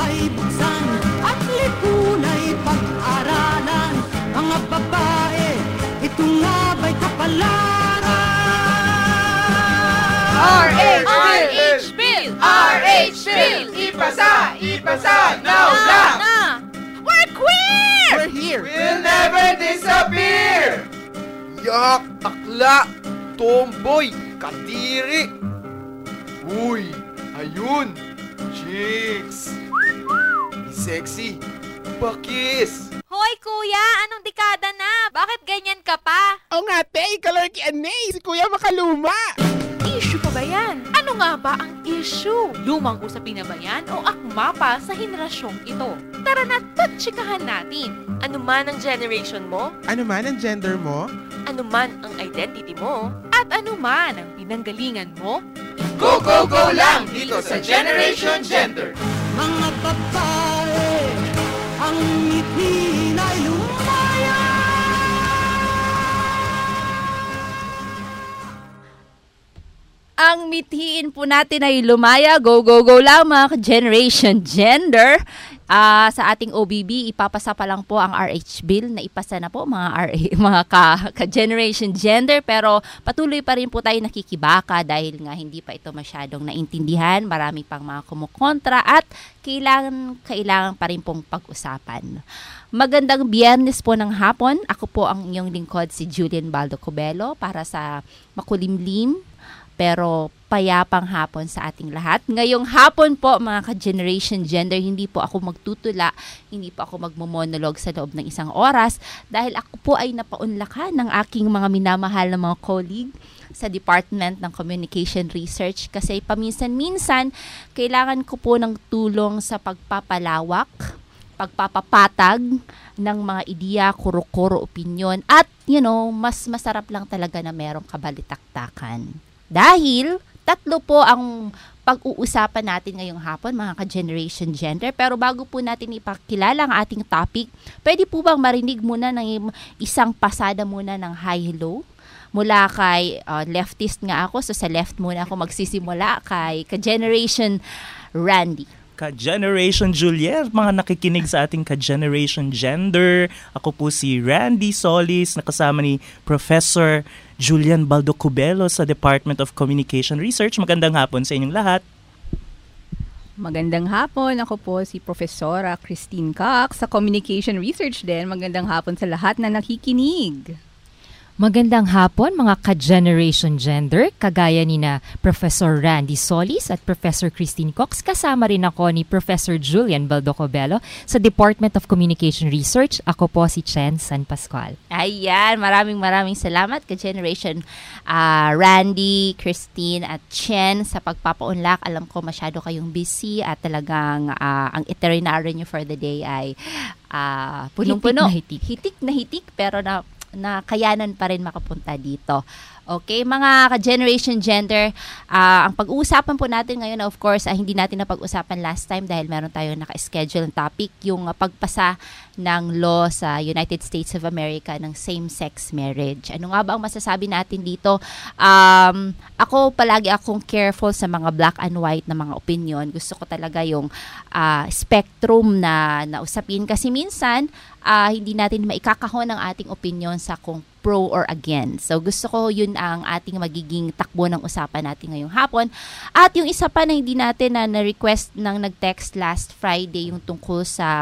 ay buksan at lipunay pag-aralan. Mga babae, ito nga ba'y kapalaran? RH Bill! RH Bill! Ipasa! Now lang! We're queer! We're here! We'll never disappear! Yak! Akla! Tomboy! Kadiri! Uy! Ayun! Chicks! Sexy! Bakis! Hoy kuya, anong dekada na? Bakit ganyan ka pa? O nga, te, kalor ki Anay, si Kuya makaluma. Issue pa ba yan? Ano nga ba ang issue? Lumang usapin na ba yan o akma pa sa henerasyong ito? Tara na, tatsikahan natin. Ano man ang generation mo, Ano man ang gender mo? ano man ang identity mo, at ano man ang pinanggalingan mo, Go, go, go lang dito sa Generation Gender! Mga babae, ang ngiti na'y lumaya. Ang mithiin po natin ay lumaya. Go, go, go lang mga Generation Gender. Sa ating OBB, ipapasa pa lang po ang RH Bill na ipasa na po mga ka-Generation Gender. Pero patuloy pa rin po tayo nakikibaka dahil nga hindi pa ito masyadong naintindihan. Marami pang mga kumukontra at kailangan pa rin pong pag-usapan. Magandang Biyernes po ng hapon. Ako po ang inyong lingkod si Julian Baldo Cubelo para sa makulimlim pero payapang hapon sa ating lahat. Ngayong hapon po mga ka-Generation Gender, hindi po ako magtutula, hindi po ako magmomonolog sa loob ng isang oras dahil ako po ay napaunlakan ng aking mga minamahal na mga colleague sa Department ng Communication Research kasi paminsan-minsan kailangan ko po ng tulong sa pagpapalawak, pagpapapatag ng mga ideya, kuro-kuro, opinyon at mas masarap lang talaga na merong kabalitaktakan. Dahil tatlo po ang pag-uusapan natin ngayong hapon, mga ka-Generation Gender. Pero bago po natin ipakilala ang ating topic, pwede po bang marinig muna ng isang pasada muna ng hi-hello? Mula kay leftist nga ako, so sa left muna ako magsisimula kay ka-Generation Randy. Ka-Generation Juliet, mga nakikinig sa ating Ka-Generation Gender. Ako po si Randy Solis, nakasama ni Professor Julian Baldo Cubelo sa Department of Communication Research. Magandang hapon sa inyong lahat. Magandang hapon. Ako po si Profesora Christine Cox sa Communication Research din. Magandang hapon sa lahat na nakikinig. Magandang hapon mga ka-Generation Gender, kagaya ni na Professor Randy Solis at Professor Christine Cox. Kasama rin ako ni Professor Julian Baldo Cubelo sa Department of Communication Research. Ako po si Chen San Pascual. Ayan, maraming salamat ka-Generation Randy, Christine at Chen sa pagpapaunlak. Alam ko masyado kayong busy at talagang ang itinerary nyo for the day ay punong-puno. Hitik na hitik pero na kayanan pa rin makapunta dito. Okay, mga ka-Generation Gender, ang pag-uusapan po natin ngayon, of course, hindi natin napag-usapan last time dahil meron tayong naka-schedule topic, yung pagpasa ng law sa United States of America ng same-sex marriage. Ano nga ba ang masasabi natin dito? Ako, palagi akong careful sa mga black and white na mga opinion. Gusto ko talaga yung spectrum na usapin kasi minsan, hindi natin maikakahon ang ating opinion sa kung pro or against. So gusto ko yun ang ating magiging takbo ng usapan natin ngayong hapon. At yung isa pa na hindi natin na-request ng nag-text last Friday yung tungkol sa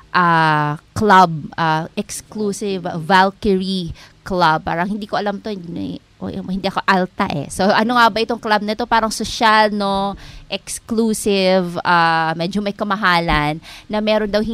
club, exclusive Valkyrie Club. Parang hindi ko alam to, hindi ako alta eh. So ano nga ba itong club na to? Parang social, no? Exclusive, medyo may kamahalan na meron daw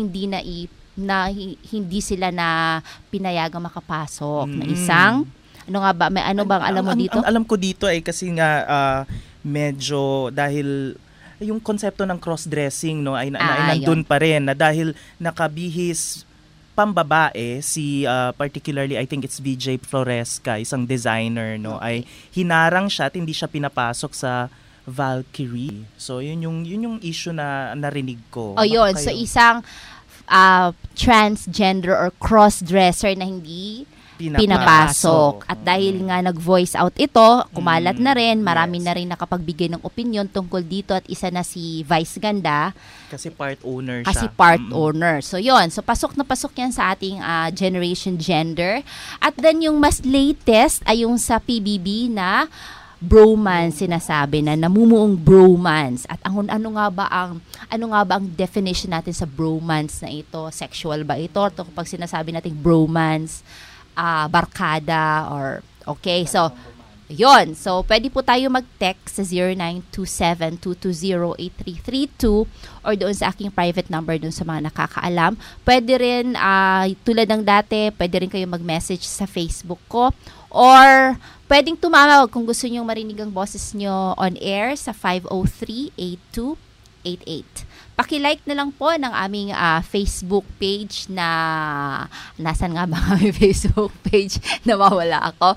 hindi sila na pinayagang makapasok na isang ano nga ba may ano bang alam mo dito? Ang alam ko dito ay kasi nga medyo dahil yung konsepto ng cross-dressing ay nandun pa rin na dahil nakabihis pambabae si particularly I think it's VJ Floresca, isang designer ay hinarang siya at hindi siya pinapasok sa Valkyrie. So yun yung issue na narinig ko. So isang transgender or cross-dresser na hindi pinapasok. At dahil nga nag-voice out ito, kumalat na rin, marami na rin nakapagbigay ng opinion tungkol dito at isa na si Vice Ganda. Kasi part owner siya. Kasi part owner. So yon, so pasok na pasok yan sa ating Generation Gender. At then yung mas latest ay yung sa PBB na bromance, sinasabi na namumuong bromance. At ano nga ba ang definition natin sa bromance na ito? Sexual ba ito? Ito kapag sinasabi natin bromance, barkada, or okay. So, yon. So, pwede po tayo mag-text sa 0927-220-8332 or doon sa aking private number doon sa mga nakakaalam. Pwede rin, tulad ng dati, pwede rin kayo mag-message sa Facebook ko or pwedeng tumawag kung gusto nyo marinig ang boses nyo on air sa 503-8288. Paki-like na lang po ng aming Facebook page na nasan nga ba ang Facebook page? Nawawala ako.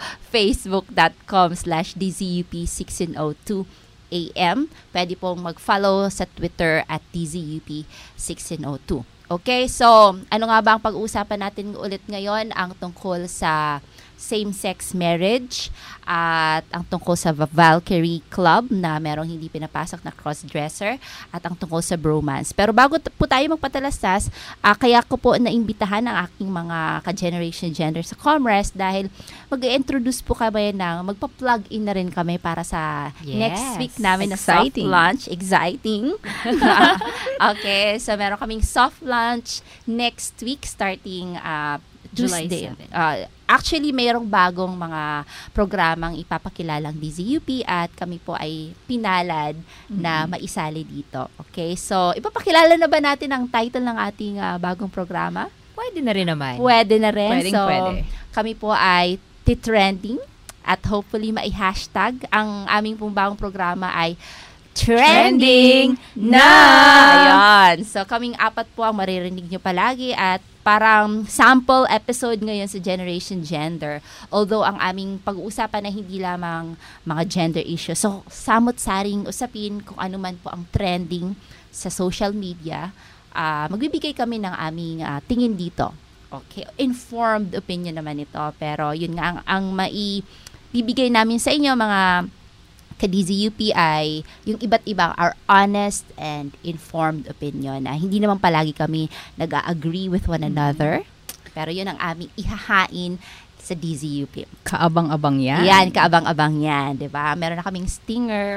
facebook.com/DZUP1602 AM. Pwede pong mag-follow sa Twitter at DZUP1602. Okay, so ano nga ba ang pag-uusapan natin ulit ngayon? Ang tungkol sa same-sex marriage at ang tungkol sa Valkyrie Club na merong hindi pinapasok na cross-dresser at ang tungkol sa bromance. Pero bago po tayo magpatalastas, kaya ko po naimbitahan ang aking mga ka-Generation Gender sa Comres dahil mag-introduce po kami magpa-plug in na rin kami para sa next week namin na soft lunch. Exciting. Okay, so meron kaming soft lunch next week starting Tuesday. Actually, mayroong bagong mga programang ipapakilalang DZUP at kami po ay pinalad na maisali dito. Okay, so ipapakilala na ba natin ang title ng ating bagong programa? Pwede na rin naman. Pwede na rin. Pwede. Kami po ay titrending at hopefully mai-hashtag. Ang aming pong bagong programa ay Trending na! Ayan. So, kaming 4 po ang maririnig nyo palagi at parang sample episode ngayon sa Generation Gender. Although, ang aming pag-uusapan na hindi lamang mga gender issues. So, samot-saring usapin kung ano man po ang trending sa social media. Magbibigay kami ng aming tingin dito. Okay. Informed opinion naman ito. Pero, yun nga, ang maibibigay namin sa inyo, mga ka-DZUP ay yung iba't ibang our honest and informed opinion. Hindi naman palagi kami nag-agree with one another. Pero yun ang aming ihahain sa DZUP. Kaabang-abang yan. Yan, kaabang-abang yan. Diba? Meron na kaming stinger.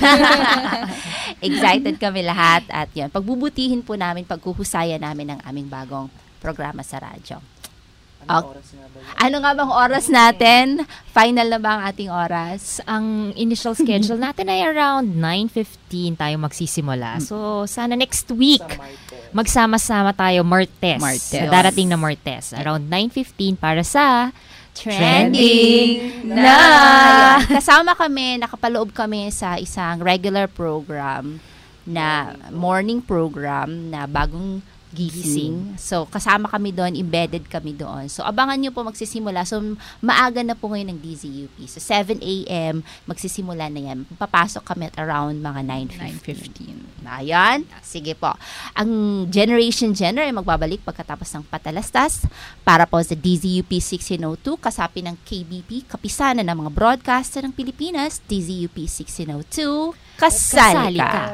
Excited kami lahat. At yun, pagbubutihin po namin, pagkuhusayan namin ang aming bagong programa sa radyo. Ano nga bang oras natin? Final na ba ang ating oras? Ang initial schedule natin ay around 9:15 tayo magsisimula. So, sana next week, magsama-sama tayo Martes. Darating na Martes. Around 9:15 para sa Trending na! Kasama kami, nakapaloob kami sa isang regular program na morning program na bagong gising. So, kasama kami doon, embedded kami doon. So, abangan nyo po magsisimula. So, maaga na po ngayon ng DZUP. So, 7 a.m. magsisimula na yan. Papasok kami at around mga 9:15. Ayan. Sige po. Ang Generation Gender ay magbabalik pagkatapos ng patalastas para po sa DZUP 1602, kasapi ng KBP, kapisanan ng mga broadcaster ng Pilipinas, DZUP 1602, kasali ka.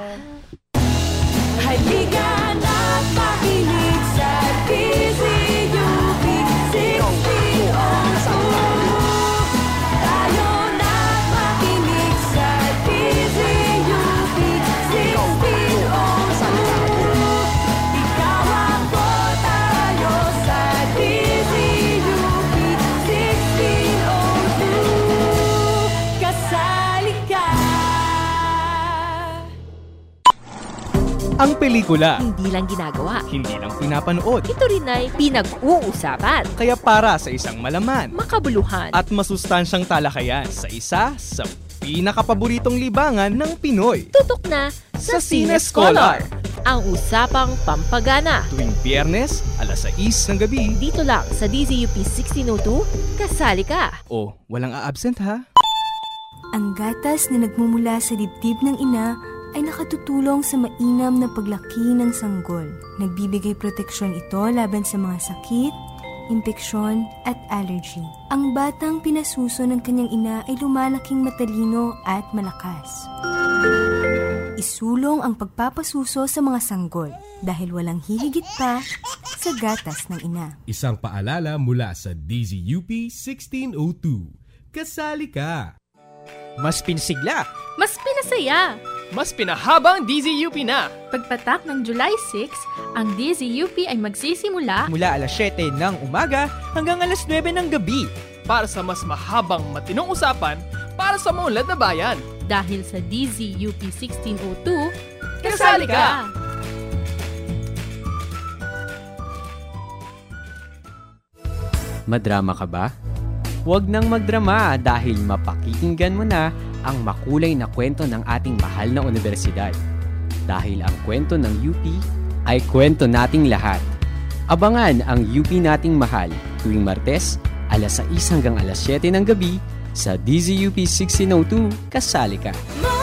Halika na pakinig sa DZUP 1602. Tayo na makinig sa DZUP 1602. Ikaw ako, tayo sa DZUP 1602. Kasali ka. Ang pelikula, Hindi lang ginagawa. hindi lang pinapanood. Ito rin ay pinag-uusapan. Kaya para sa isang malaman Makabuluhan. at masustansyang talakayan sa isa sa pinakapaboritong libangan ng Pinoy. Tutok na sa Cine Scholar. Ang usapang pampagana. Tuwing Biyernes, alas 6 ng gabi. Dito lang sa DZUP 1602, kasali ka. O, walang a-absent ha? Ang gatas na nagmumula sa dibdib ng ina ay nakatutulong sa mainam na paglaki ng sanggol. Nagbibigay proteksyon ito laban sa mga sakit, impeksyon at allergy. Ang batang pinasuso ng kanyang ina ay lumalaking matalino at malakas. Isulong ang pagpapasuso sa mga sanggol dahil walang hihigit pa sa gatas ng ina. Isang paalala mula sa DZUP 1602. Kasali ka! Mas pinsigla, Mas pinasaya! Mas pinahabang DZUP na! Pagpatak ng July 6, ang DZUP ay magsisimula mula alas 7 ng umaga hanggang alas 9 ng gabi. Para sa mas mahabang matinong usapan para sa maunlad na bayan. dahil sa DZUP 1602, Kasali ka! Madrama ka ba? Huwag nang magdrama dahil mapakikinggan mo na ang makulay na kwento ng ating mahal na universidad. Dahil ang kwento ng UP ay kwento nating lahat. Abangan ang UP nating mahal tuwing Martes, alas 6 hanggang alas 7 ng gabi sa DZUP 1602, Kasali Ka.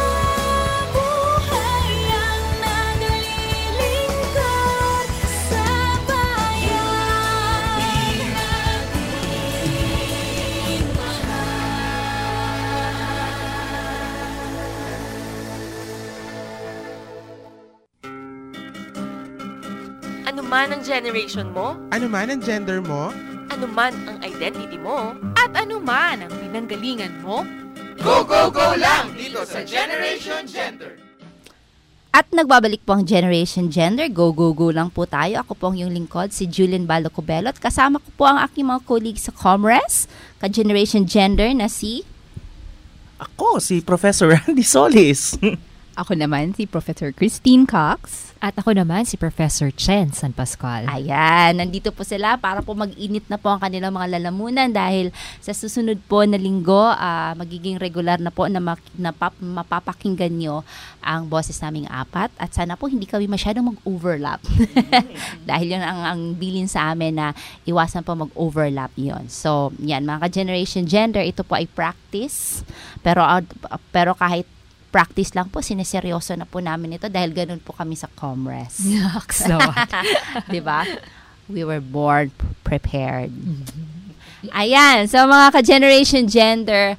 Ano man ang generation mo, Ano man ang gender mo, ano man ang identity mo, at ano man ang pinanggalingan mo, Go, go, go lang dito sa Generation Gender! At nagbabalik po ang Generation Gender. Go, go, go lang po tayo. Ako po ang iyong lingkod, si Julian Baldo-Cobelo. At kasama ko po ang aking mga colleagues sa Comres, ka-Generation Gender na si... Ako, si Professor Randy Solis. Ako naman si Professor Christine Cox. At ako naman si Professor Chen San Pascual. Ayan, nandito po sila para po mag-init na po ang kanilang mga lalamunan dahil sa susunod po na linggo, magiging regular na po na mapapakinggan nyo ang boses naming apat at sana po hindi kami masyadong mag-overlap. Dahil yun ang bilin sa amin na iwasan po mag-overlap yon. So, yan, mga ka-Generation Gender, ito po ay practice. Pero kahit practice lang po, sineseryoso na po namin ito dahil ganun po kami sa Comres. Yucks naman. Diba? We were born prepared. Ayan, so mga ka-Generation Gender,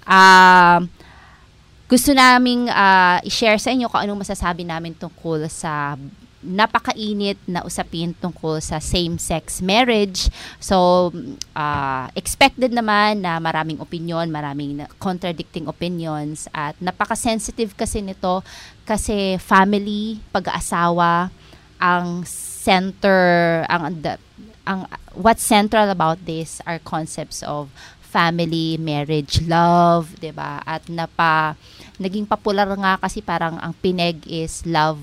gusto naming i-share sa inyo kung anong masasabi namin tungkol sa napakainit na usapin tungkol sa same-sex marriage. So, expected naman na maraming opinion, maraming contradicting opinions at napaka-sensitive kasi nito kasi family, pag-aasawa, ang center, what's central about this are concepts of family, marriage, love, 'di ba? At naging popular nga kasi parang ang pineg is love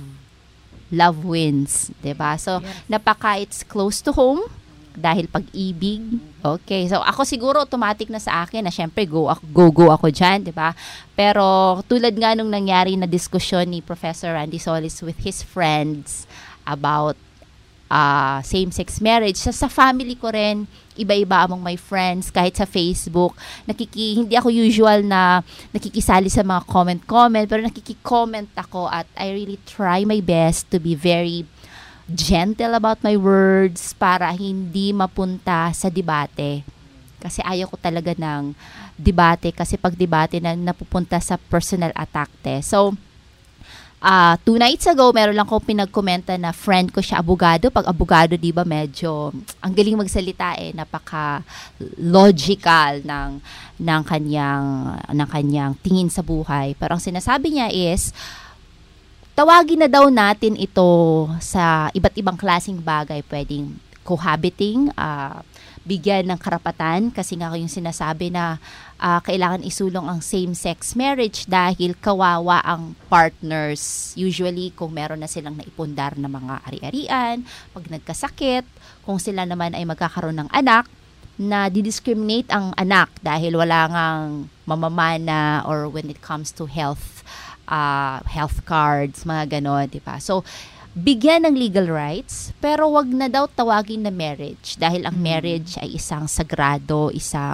wins, 'di ba? So, it's close to home dahil pag-ibig. Okay. So, ako siguro automatic na sa akin na syempre go ako diyan, 'di ba? Pero tulad nga nung nangyari na diskusyon ni Professor Randy Solis with his friends about same-sex marriage. Sa family ko rin, iba-iba among my friends, kahit sa Facebook, hindi ako usual na nakikisali sa mga comment, pero nakiki-comment ako at I really try my best to be very gentle about my words para hindi mapunta sa debate. Kasi ayaw ko talaga ng debate kasi pag debate na napupunta sa personal attack. So, 2 nights ago, meron lang ko pinagkomenta na friend ko siya abogado. Pag abogado, di ba, medyo ang galing magsalita napaka-logical ng kanyang tingin sa buhay. Pero ang sinasabi niya is, tawagin na daw natin ito sa iba't ibang klaseng bagay. Pwedeng cohabiting, bigyan ng karapatan kasi nga yung sinasabi na kailangan isulong ang same-sex marriage dahil kawawa ang partners. Usually, kung meron na silang naipundar na mga ari-arian, pag nagkasakit, kung sila naman ay magkakaroon ng anak, na didiscriminate ang anak dahil wala ngang mamamana or when it comes to health cards, mga ganon, diba? So, bigyan ng legal rights, pero wag na daw tawagin na marriage dahil ang marriage ay isang sagrado,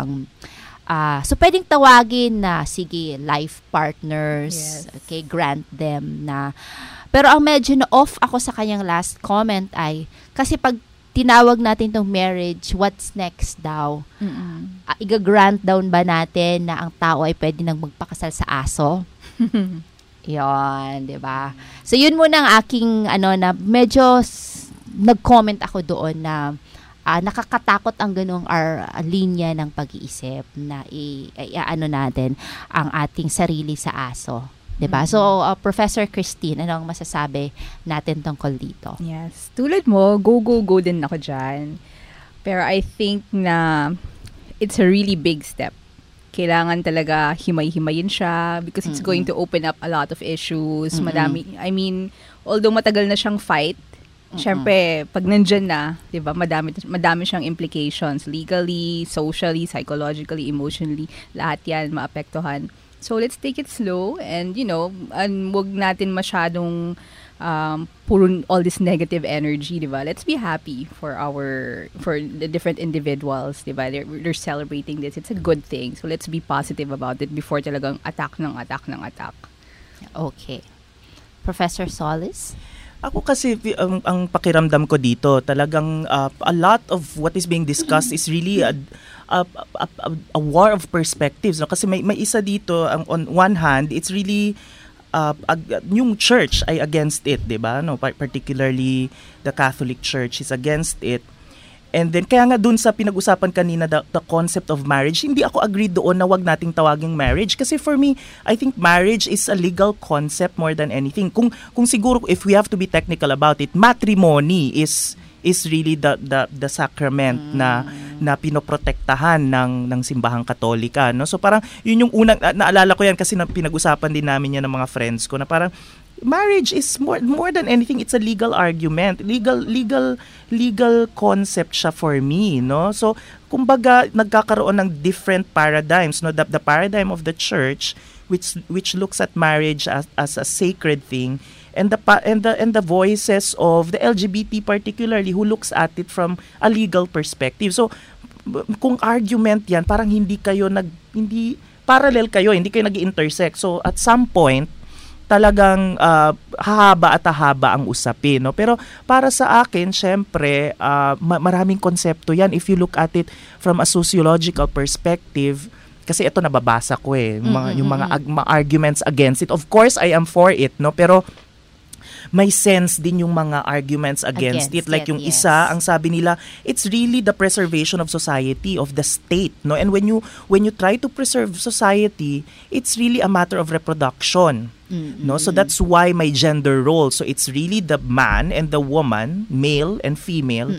so pwedeng tawagin na, sige, life partners, okay, grant them na. Pero ang medyo na off ako sa kanyang last comment ay, kasi pag tinawag natin tong marriage, what's next daw? Iga-grant down ba natin na ang tao ay pwede nang magpakasal sa aso? Yon, 'di ba? So yun muna ang aking na medyo nag-comment ako doon na nakakatakot ang ganung linya ng pag-iisip na natin ang ating sarili sa aso. 'Di ba? So Professor Christine, ano ang masasabi natin tungkol dito? Yes. Tulad mo, go din ako dyan. Pero I think na it's a really big step. Kailangan talaga himay-himayin siya because it's going to open up a lot of issues. Madami, I mean, although matagal na siyang fight, syempre, pag nandyan na, di ba, madami siyang implications legally, socially, psychologically, emotionally, lahat yan maapektuhan. So, let's take it slow and, wag natin masyadong puro all this negative energy, di ba? Let's be happy for the different individuals, di ba? They're celebrating this. It's a good thing. So let's be positive about it before talagang attack. Okay. Professor Solis? Ako kasi ang pakiramdam ko dito, talagang a lot of what is being discussed is really a war of perspectives, no? Kasi may isa dito, on one hand, it's really yung church ay against it, 'di ba? No, particularly the Catholic Church is against it. And then kaya nga dun sa pinag-usapan kanina the concept of marriage, hindi ako agree doon na wag nating tawaging marriage kasi for me, I think marriage is a legal concept more than anything. Kung siguro if we have to be technical about it, matrimony is really the sacrament na pinoprotektahan ng simbahang Katolika, no? So parang yun yung unang naalala ko yan kasi pinag-usapan din namin yan ng mga friends ko na parang marriage is more than anything, it's a legal argument, legal concept siya for me, no? So kumbaga nagkakaroon ng different paradigms, no? The paradigm of the church which looks at marriage as a sacred thing, and the voices of the LGBT particularly who looks at it from a legal perspective. So kung argument yan, parang hindi parallel kayo, hindi kayo nag-intersect. So at some point talagang hahaba ang usapin, no? Pero para sa akin, syempre, maraming konsepto yan if you look at it from a sociological perspective. Kasi ito nababasa ko yung mga arguments against it. Of course, I am for it, no? Pero may sense din yung mga arguments against it. Like yung isa, ang sabi nila, it's really the preservation of society, of the state, no? And when you try to preserve society, it's really a matter of reproduction. No, so that's why my gender role, so it's really the man and the woman, male and female,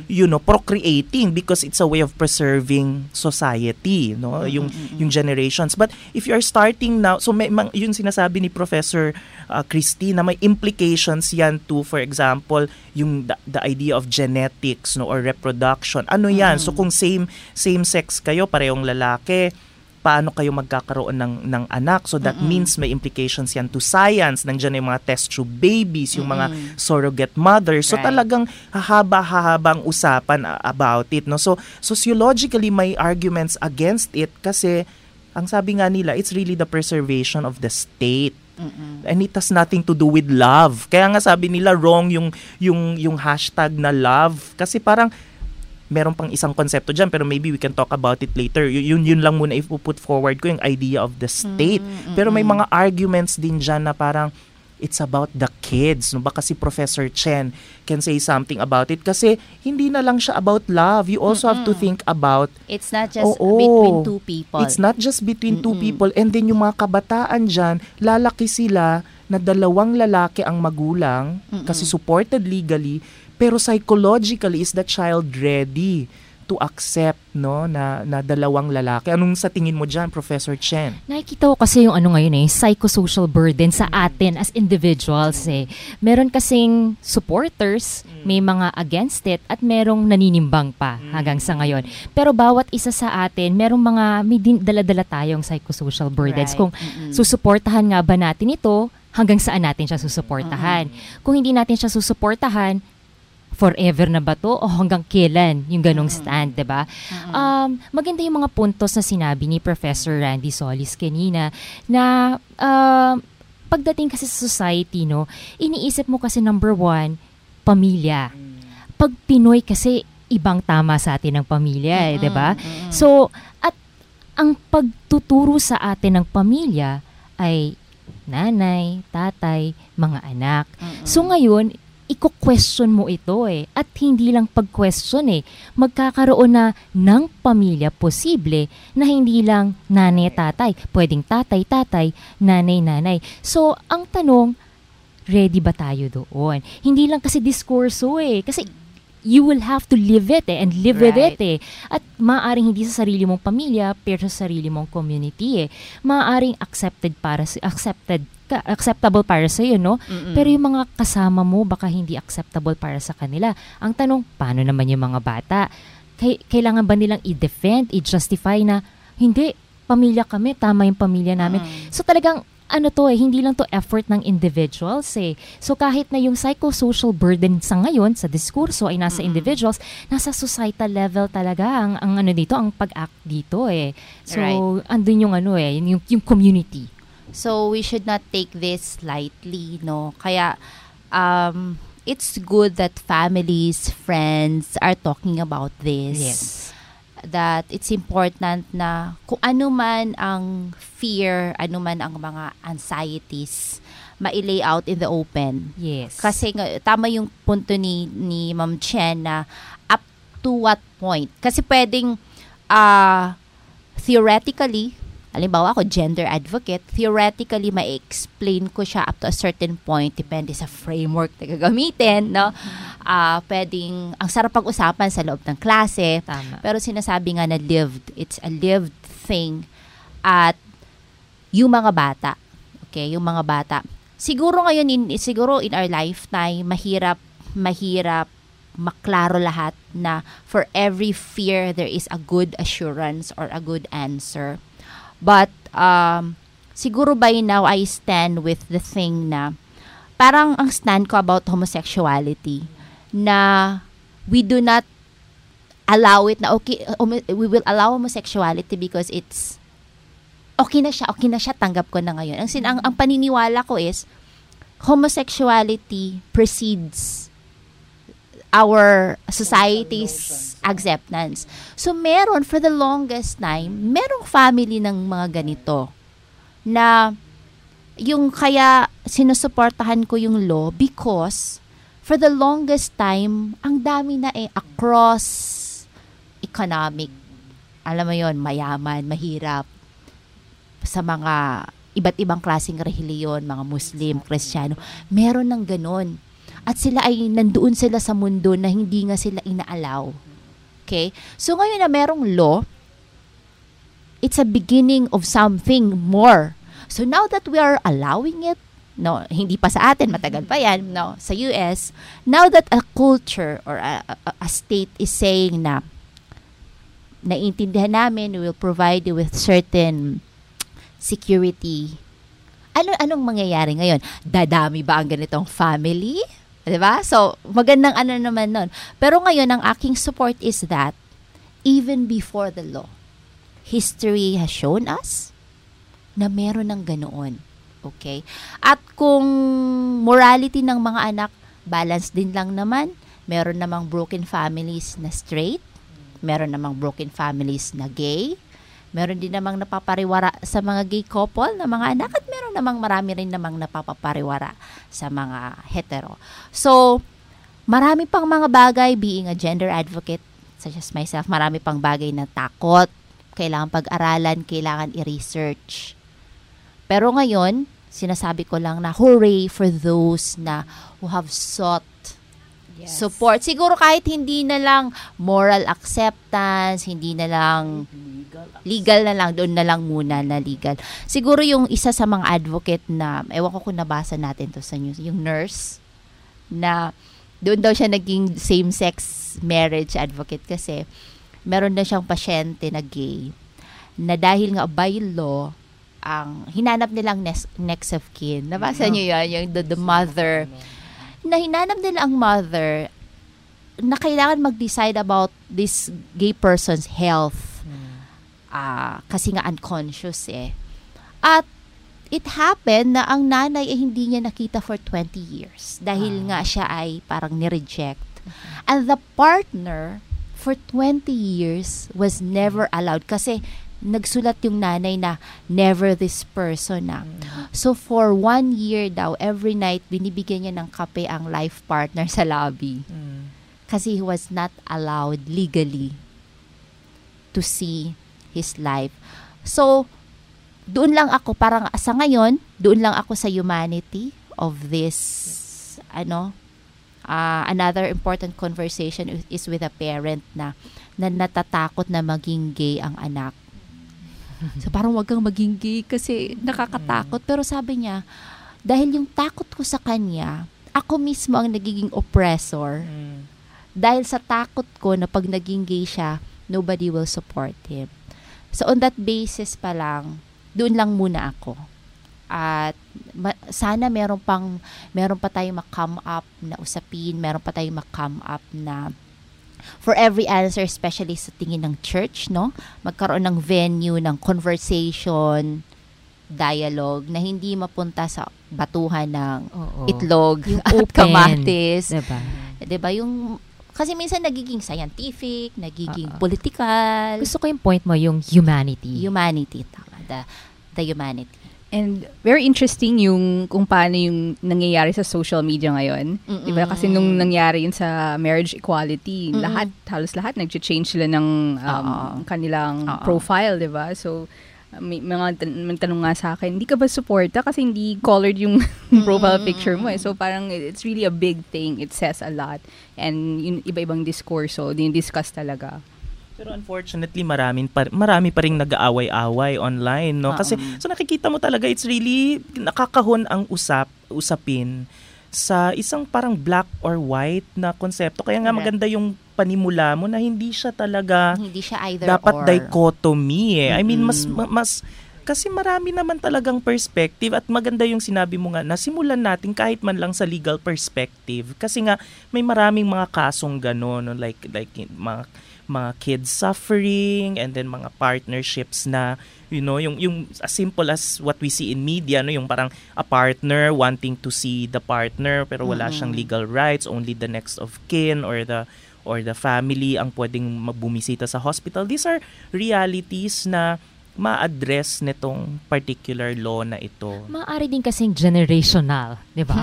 procreating because it's a way of preserving society, no, yung generations. But if you are starting now, so yung sinasabi ni Professor Christine na may implications yan to, for example, yung the idea of genetics, no, or reproduction. Ano yan? So kung same sex kayo, parehong lalaki, paano kayo magkakaroon ng anak? So that means may implications yan to science. Nandiyan yung mga test tube babies, yung mga surrogate mothers. So talagang hahaba-habang usapan about it, no? So sociologically may arguments against it kasi ang sabi nga nila, it's really the preservation of the state. And it has nothing to do with love. Kaya nga sabi nila wrong yung hashtag na love kasi parang meron pang isang konsepto dyan, pero maybe we can talk about it later. Yun lang muna if put forward ko yung idea of the state. Pero may mga arguments din dyan na parang it's about the kids. No? Baka si Professor Chen can say something about it kasi hindi na lang siya about love. You also have to think about it's not just between two people. It's not just between two people. And then yung mga kabataan dyan, lalaki sila na dalawang lalaki ang magulang kasi supported legally. Pero psychologically, is the child ready to accept, no, na dalawang lalaki? Anong sa tingin mo dyan, Professor Chen? Nakikita ko kasi yung ngayon psychosocial burden sa atin as individuals Meron kasing supporters, may mga against it, at merong naninimbang pa hanggang sa ngayon. Pero bawat isa sa atin, may dala-dala tayong psychosocial burdens. Kung susuportahan nga ba natin ito, hanggang saan natin siya susuportahan? Kung hindi natin siya susuportahan, forever na ba to o hanggang kailan yung ganong stand, diba? Maganda yung mga puntos na sinabi ni Professor Randy Solis kanina na pagdating kasi sa society, no, iniisip mo kasi number one, pamilya. pag Pinoy kasi ibang tama sa atin ng pamilya, 'di ba? So, at ang pagtuturo sa atin ng pamilya ay nanay, tatay, mga anak. So ngayon, iko-question mo ito at hindi lang pag-question magkakaroon na ng pamilya posible na hindi lang nanay, tatay, pwedeng tatay, nanay. So, ang tanong, ready ba tayo doon? Hindi lang kasi diskurso kasi you will have to live it and live with it At maaaring hindi sa sarili mong pamilya, pero sa sarili mong community Maaaring acceptable para sa iyo, no? Pero yung mga kasama mo baka hindi acceptable para sa kanila. Ang tanong, paano naman yung mga bata? Kailangan ba nilang i-defend, i-justify na hindi, pamilya kami, tama yung pamilya namin. So talagang hindi lang to effort ng individuals So kahit na yung psychosocial burden sa ngayon, sa diskurso ay nasa individuals, nasa societal level talaga ang dito, ang pag-act dito So andun yung yung community. So we should not take this lightly, no? Kaya it's good that families, friends are talking about this. Yes. That it's important na kung ano man ang fear, ano man ang mga anxieties, ma-lay out in the open. Yes. Kasi tama yung punto ni Ma'am Chen na up to what point. Kasi pwedeng theoretically, halimbawa ako, gender advocate, theoretically, ma-explain ko siya up to a certain point, depende sa framework na gagamitin, no? Pwedeng, ang sarap pag-usapan sa loob ng klase, pero sinasabi nga na lived, it's a lived thing, at yung mga bata, yung mga bata, siguro ngayon, siguro in our lifetime, mahirap maklaro lahat na for every fear, there is a good assurance or a good answer. But, siguro by now, I stand with the thing na, parang ang stand ko about homosexuality, na we do not allow it na, we will allow homosexuality because it's, okay na siya, tanggap ko na ngayon. Ang paniniwala ko is, homosexuality precedes our society's acceptance. So, for the longest time, merong family ng mga ganito na yung kaya sinusuportahan ko yung law because for the longest time, ang dami na across economic, alam mo yon, mayaman, mahirap, sa mga iba't ibang klaseng relihiyon, mga Muslim, Kristiyano, meron ng ganon. At sila ay nandoon sila sa mundo na hindi nga sila inaalaw. Okay? So ngayon na merong law, it's a beginning of something more. So now that we are allowing it, no, hindi pa sa atin, matagal pa yan, no, sa US, now that a culture or a state is saying na naiintindihan namin, we will provide you with certain security. Anong mangyayari ngayon? Dadami ba ang ganitong family? Diba? So, magandang naman nun. Pero ngayon, ang aking support is that even before the law, history has shown us na meron ng ganoon. Okay? At kung morality ng mga anak, balance din lang naman. Meron namang broken families na straight. Meron namang broken families na gay. Meron din namang napapariwara sa mga gay couple na mga anak at meron namang marami rin namang napapariwara sa mga hetero. So, marami pang mga bagay, being a gender advocate, such as myself, marami pang bagay na takot, kailangan pag-aralan, kailangan i-research. Pero ngayon, sinasabi ko lang na hooray for those na who have sought support. Siguro kahit hindi na lang moral acceptance, hindi na lang legal na lang, doon na lang muna na legal. Siguro yung isa sa mga advocate na, ewan ko kung nabasa natin to sa news, yung nurse, na doon daw siya naging same-sex marriage advocate kasi meron na siyang pasyente na gay, na dahil nga by law, ang hinanap nilang next of kin. Nabasa niyo yan, yung the mother, na hinanap nila ang mother na kailangan mag-decide about this gay person's health. Kasi nga unconscious At it happened na ang nanay ay hindi niya nakita for 20 years dahil nga siya ay parang nireject. And the partner, for 20 years, was never allowed. Kasi nagsulat yung nanay na never this person na. So for 1 year daw, every night, binibigyan niya ng kape ang life partner sa lobby. Kasi he was not allowed legally to see his life. So, doon lang ako, parang sa ngayon, doon lang ako sa humanity of this, another important conversation is with a parent na natatakot na maging gay ang anak. So, parang wag kang maging gay kasi nakakatakot. Pero sabi niya, dahil yung takot ko sa kanya, ako mismo ang nagiging oppressor. Dahil sa takot ko na pag naging gay siya, nobody will support him. So, on that basis pa lang, doon lang muna ako. At sana meron pa tayong ma-come up na usapin, meron pa tayong ma-come up na for every answer, especially sa tingin ng church, no? Magkaroon ng venue, ng conversation, dialogue, na hindi mapunta sa batuhan ng itlog yung at open, kamatis. Diba? Kasi minsan nagiging scientific, nagiging political. Gusto ko yung point mo, yung humanity. Humanity, tama. The humanity. And very interesting yung kung paano yung nangyayari sa social media ngayon. Diba? Kasi nung nangyari yun sa marriage equality, halos lahat nag-change sila ng kanilang profile, diba? So, may tanong nga sa akin, hindi ka ba supporta kasi hindi colored yung profile picture mo eh. So parang it's really a big thing. It says a lot. And yung iba-ibang diskurso, din-discuss talaga. Pero unfortunately, marami pa ring nag-aaway-away online, no? Kasi so nakikita mo talaga, it's really nakakahon ang usapin sa isang parang black or white na konsepto. Kaya nga maganda yung panimula mo na hindi siya either dapat or. dichotomy eh. I mean, mas kasi marami naman talagang perspective at maganda yung sinabi mo nga na simulan natin kahit man lang sa legal perspective. Kasi nga may maraming mga kasong gano'n, no? like mga kids suffering and then mga partnerships na yung as simple as what we see in media, no, yung parang a partner wanting to see the partner pero wala siyang legal rights, only the next of kin or the family ang pwedeng bumisita sa hospital. These are realities na ma-address nitong particular law na ito. Maaari din kasing generational, di ba?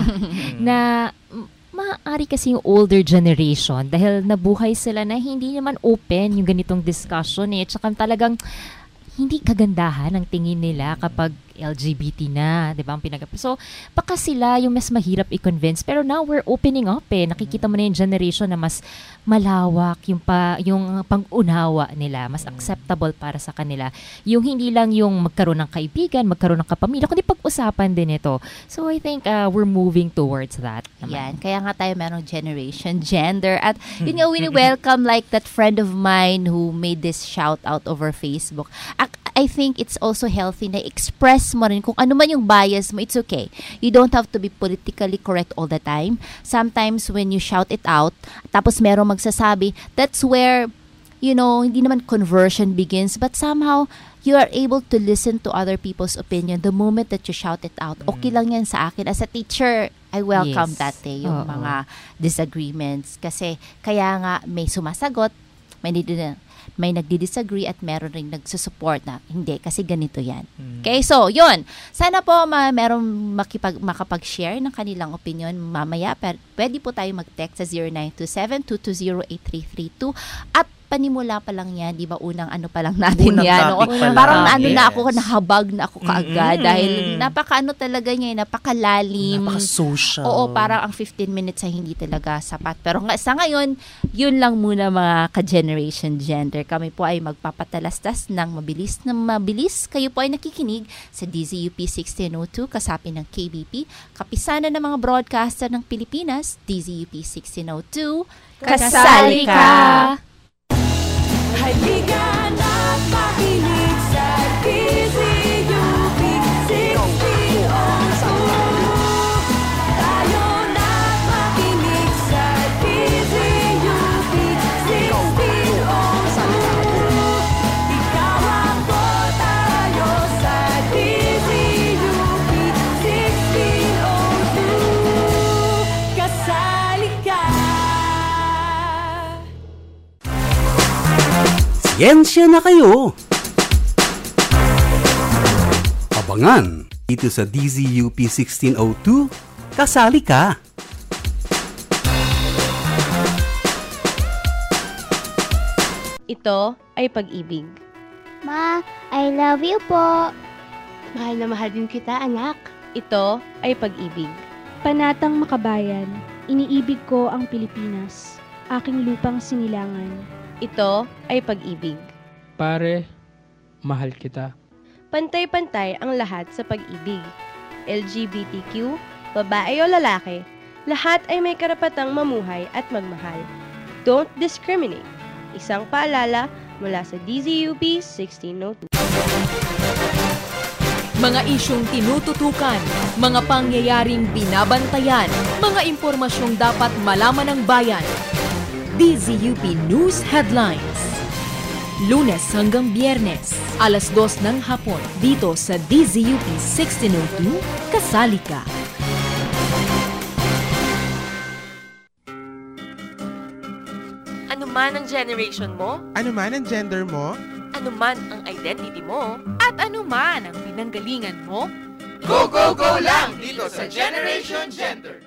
Na maaari kasi yung older generation dahil nabuhay sila na hindi naman open yung ganitong discussion eh. Tsaka talagang hindi kagandahan ang tingin nila kapag LGBT na, di ba, ang So, baka sila yung mas mahirap i-convince. Pero now, we're opening up eh. Nakikita mo na yung generation na mas malawak, yung pang-unawa nila, mas acceptable para sa kanila. Yung hindi lang yung magkaroon ng kaibigan, magkaroon ng kapamilya, kundi pag-usapan din ito. So, I think we're moving towards that. Yan. Kaya nga tayo merong generation, gender. At, we welcome like that friend of mine who made this shout out over Facebook. I think it's also healthy na express mo rin kung ano man yung bias mo, it's okay. You don't have to be politically correct all the time. Sometimes when you shout it out, tapos merong magsasabi, that's where, hindi naman conversion begins, but somehow, you are able to listen to other people's opinion the moment that you shout it out. Okay lang yan sa akin. As a teacher, I welcome that eh, yung mga disagreements. Kasi, kaya nga, may sumasagot, may nagdi-disagree at meron ring nagsusupport na hindi kasi ganito yan. Okay, so yun. Sana po meron makapag-share ng kanilang opinion mamaya. Pwede po tayo mag-text sa 0927-220-8332 at panimula pa lang yan, di ba, unang ano pa lang natin yan. Parang na ako, nahabag na ako kaagad dahil napaka-ano talaga niya, napakalalim. Napaka-social. Oo, parang ang 15 minutes ay hindi talaga sapat. Pero sa ngayon, yun lang muna mga ka-generation gender. Kami po ay magpapatalastas ng mabilis. Kayo po ay nakikinig sa DZUP 1602, kasapin ng KBP, kapisanan ng mga broadcaster ng Pilipinas, DZUP 1602. Kasali ka! Halika na't makinig sa DZUP 1602. Tayo na't makinig sa DZUP 1602. Ikaw ako, tayo sa DZUP 1602. Kasali ka! Siyensya na kayo! Abangan dito sa DZUP 1602, kasali ka! Ito ay pag-ibig. Ma, I love you po. Mahal na mahal din kita, anak. Ito ay pag-ibig. Panatang makabayan, iniibig ko ang Pilipinas, aking lupang sinilangan. Ito ay pag-ibig. Pare, mahal kita. Pantay-pantay ang lahat sa pag-ibig. LGBTQ, babae o lalaki, lahat ay may karapatang mamuhay at magmahal. Don't discriminate. Isang paalala mula sa DZUP 1602. Mga isyong tinututukan, mga pangyayaring binabantayan, mga impormasyong dapat malaman ng bayan. DZUP News Headlines. Lunes hanggang Biyernes, alas 2 ng hapon, dito sa DZUP 1602, kasali ka. Ano man ang generation mo, Ano man ang gender mo, ano man ang identity mo, at ano man ang pinanggalingan mo, Go, go, go lang dito sa Generation Gender!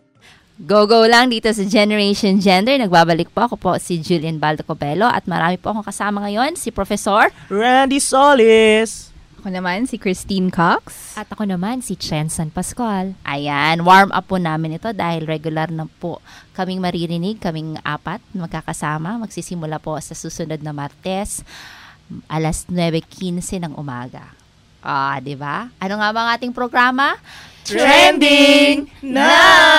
Go lang dito sa Generation Gender. Nagbabalik po ako po si Julian Baldocobelo at marami po akong kasama ngayon si Professor Randy Solis. Ako naman si Christine Cox. At ako naman si Chen San Pascual. Ayan, warm up po namin ito dahil regular na po kaming maririnig, kaming apat magkakasama. Magsisimula po sa susunod na Martes, alas 9:15 ng umaga. Di ba? Ano nga ba ang ating programa? Trending na!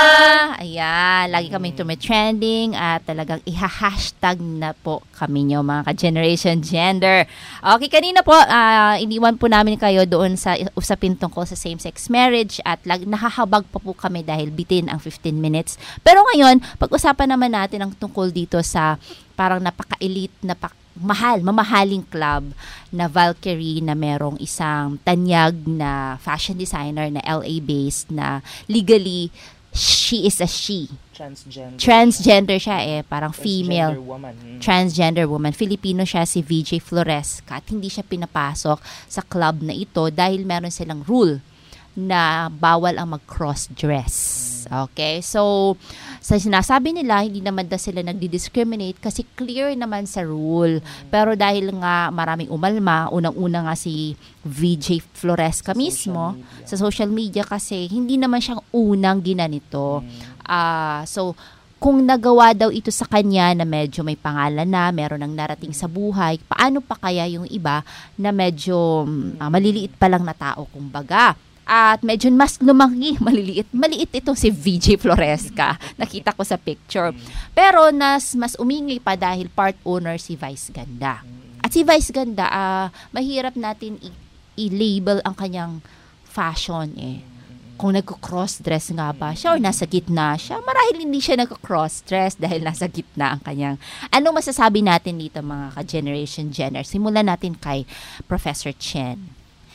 Ayan, lagi kaming tumitrending at talagang iha-hashtag na po kami nyo mga ka-Generation Gender. Okay, kanina po, iniwan po namin kayo doon sa usapin tungkol sa same-sex marriage at nakahabag pa po kami dahil bitin ang 15 minutes. Pero ngayon, pag-usapan naman natin ang tungkol dito sa parang napaka-elite, mamahaling club na Valkyrie na merong isang tanyag na fashion designer na LA-based na legally she is a she. Transgender siya parang female. Transgender woman. Filipino siya, si VJ Flores. At hindi siya pinapasok sa club na ito dahil meron silang rule na bawal ang mag-cross-dress. Okay? So, sa sinasabi nila, hindi naman daw sila nagdi-discriminate kasi clear naman sa rule. Pero dahil nga maraming umalma, unang-una nga si VJ Floresca mismo, sa social media kasi hindi naman siyang unang ginanito. So, kung nagawa daw ito sa kanya na medyo may pangalan na, meron ng narating sa buhay, paano pa kaya yung iba na medyo maliliit pa lang na tao, kumbaga? At medyo mas lumaki, maliit itong si VJ Floresca. Nakita ko sa picture. Pero mas umingay pa dahil part owner si Vice Ganda. At si Vice Ganda, mahirap natin i-label ang kanyang fashion Kung nagko-cross-dress nga ba siya or nasa gitna siya. Marahil hindi siya nagko-cross-dress dahil nasa gitna ang kanyang. Ano masasabi natin dito mga ka-Generation Gender? Simulan natin kay Professor Chen.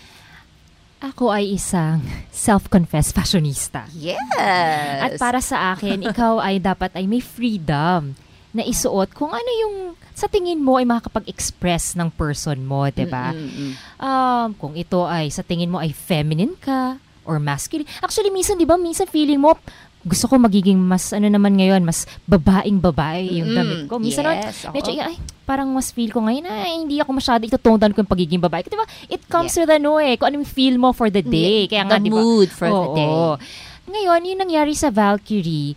Ako ay isang self-confessed fashionista. Yes! At para sa akin, ikaw ay dapat ay may freedom na isuot kung ano yung sa tingin mo ay makakapag-express ng person mo, diba? Kung ito ay sa tingin mo ay feminine ka or masculine. Actually, minsan, diba, minsan feeling mo, gusto ko magiging mas, naman ngayon, mas babaeng-babae yung damit ko. Minsan medyo, parang mas feel ko ngayon, hindi ako masyado itotone down ko yung pagiging babae. Diba, it comes with kung ano yung feel mo for the day. Kaya nga, the diba, mood for the day. Ngayon, yung nangyari sa Valkyrie,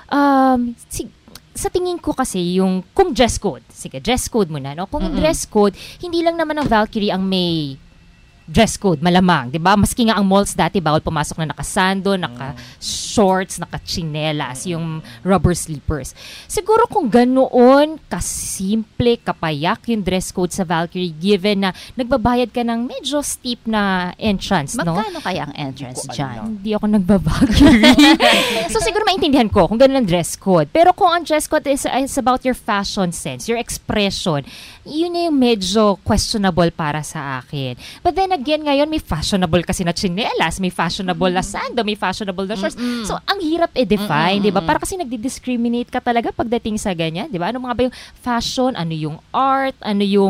sa tingin ko kasi kung dress code, sige, dress code muna, no? Kung dress code, hindi lang naman ang Valkyrie ang may dress code, malamang, di ba? Maski nga ang malls dati, bawal pumasok na naka-sando, naka-shorts, naka-chinelas, yung rubber sleepers. Siguro kung ganoon, kasimple, kapayak yung dress code sa Valkyrie, given na nagbabayad ka ng medyo steep na entrance, no? Magkano kaya ang entrance dyan? Hindi ako nagba-Valkyrie. So siguro maintindihan ko kung ganoon ang dress code. Pero kung ang dress code is about your fashion sense, your expression, yun na yung medyo questionable para sa akin. But then again, ngayon may fashionable kasi na chinelas, may fashionable na sando, may fashionable na shorts. So, ang hirap i-define, di ba? Para kasi nagdi-discriminate ka talaga pagdating sa ganyan, di ba? Ano mga ba yung fashion, ano yung art, ano yung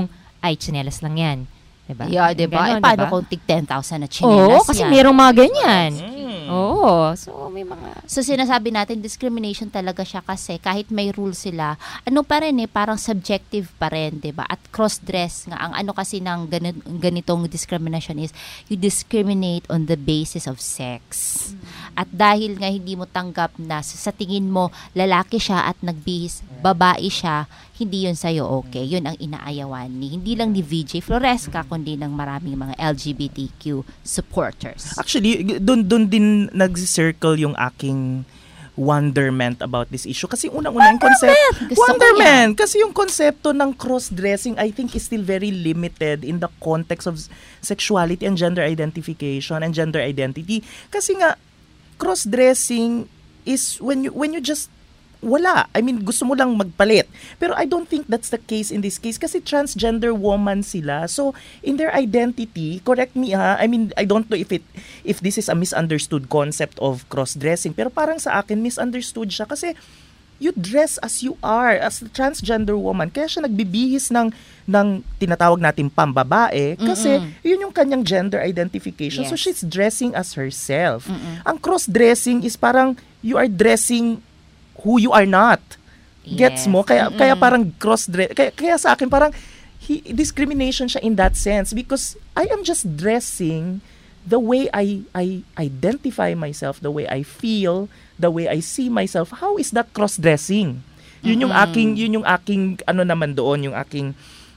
ay, tsinelas lang yan. Diba? Yeah, diba? Ganon, paano diba? kung tig 10,000 na chinelas Kasi yan? merong mga ganyan. Oo. So, may mga... So, sinasabi natin, discrimination talaga siya kasi kahit may rule sila, pa rin parang subjective pa rin, diba? At cross-dress nga. Ang kasi ng ganitong discrimination is, you discriminate on the basis of sex. At dahil nga hindi mo tanggap na sa tingin mo, lalaki siya at nagbihis, babae siya, hindi yun sa'yo okay. Yun ang inaayawan hindi lang ni VJ Floresca, kundi ng maraming mga LGBTQ supporters. Actually, doon din nag-circle yung aking wonderment about this issue. Kasi unang-una yung wonderment! Kasi yung konsepto ng cross-dressing, I think, is still very limited in the context of sexuality and gender identification and gender identity. Kasi nga, cross-dressing is when you just wala. I mean, gusto mo lang magpalit. Pero I don't think that's the case in this case kasi transgender woman sila. So, in their identity, correct me ha, I mean, I don't know if this is a misunderstood concept of cross-dressing, pero parang sa akin, misunderstood siya kasi you dress as you are, as a transgender woman. Kaya siya nagbibihis ng tinatawag natin pambabae kasi yun yung kanyang gender identification. Yes. So, she's dressing as herself. Ang cross-dressing is parang you are dressing who you are not. Gets mo? Kaya parang cross-dress. Kaya sa akin parang discrimination siya in that sense because I am just dressing the way I identify myself, the way I feel, the way I see myself. How is that cross-dressing? Yun yung aking ano naman doon, yung aking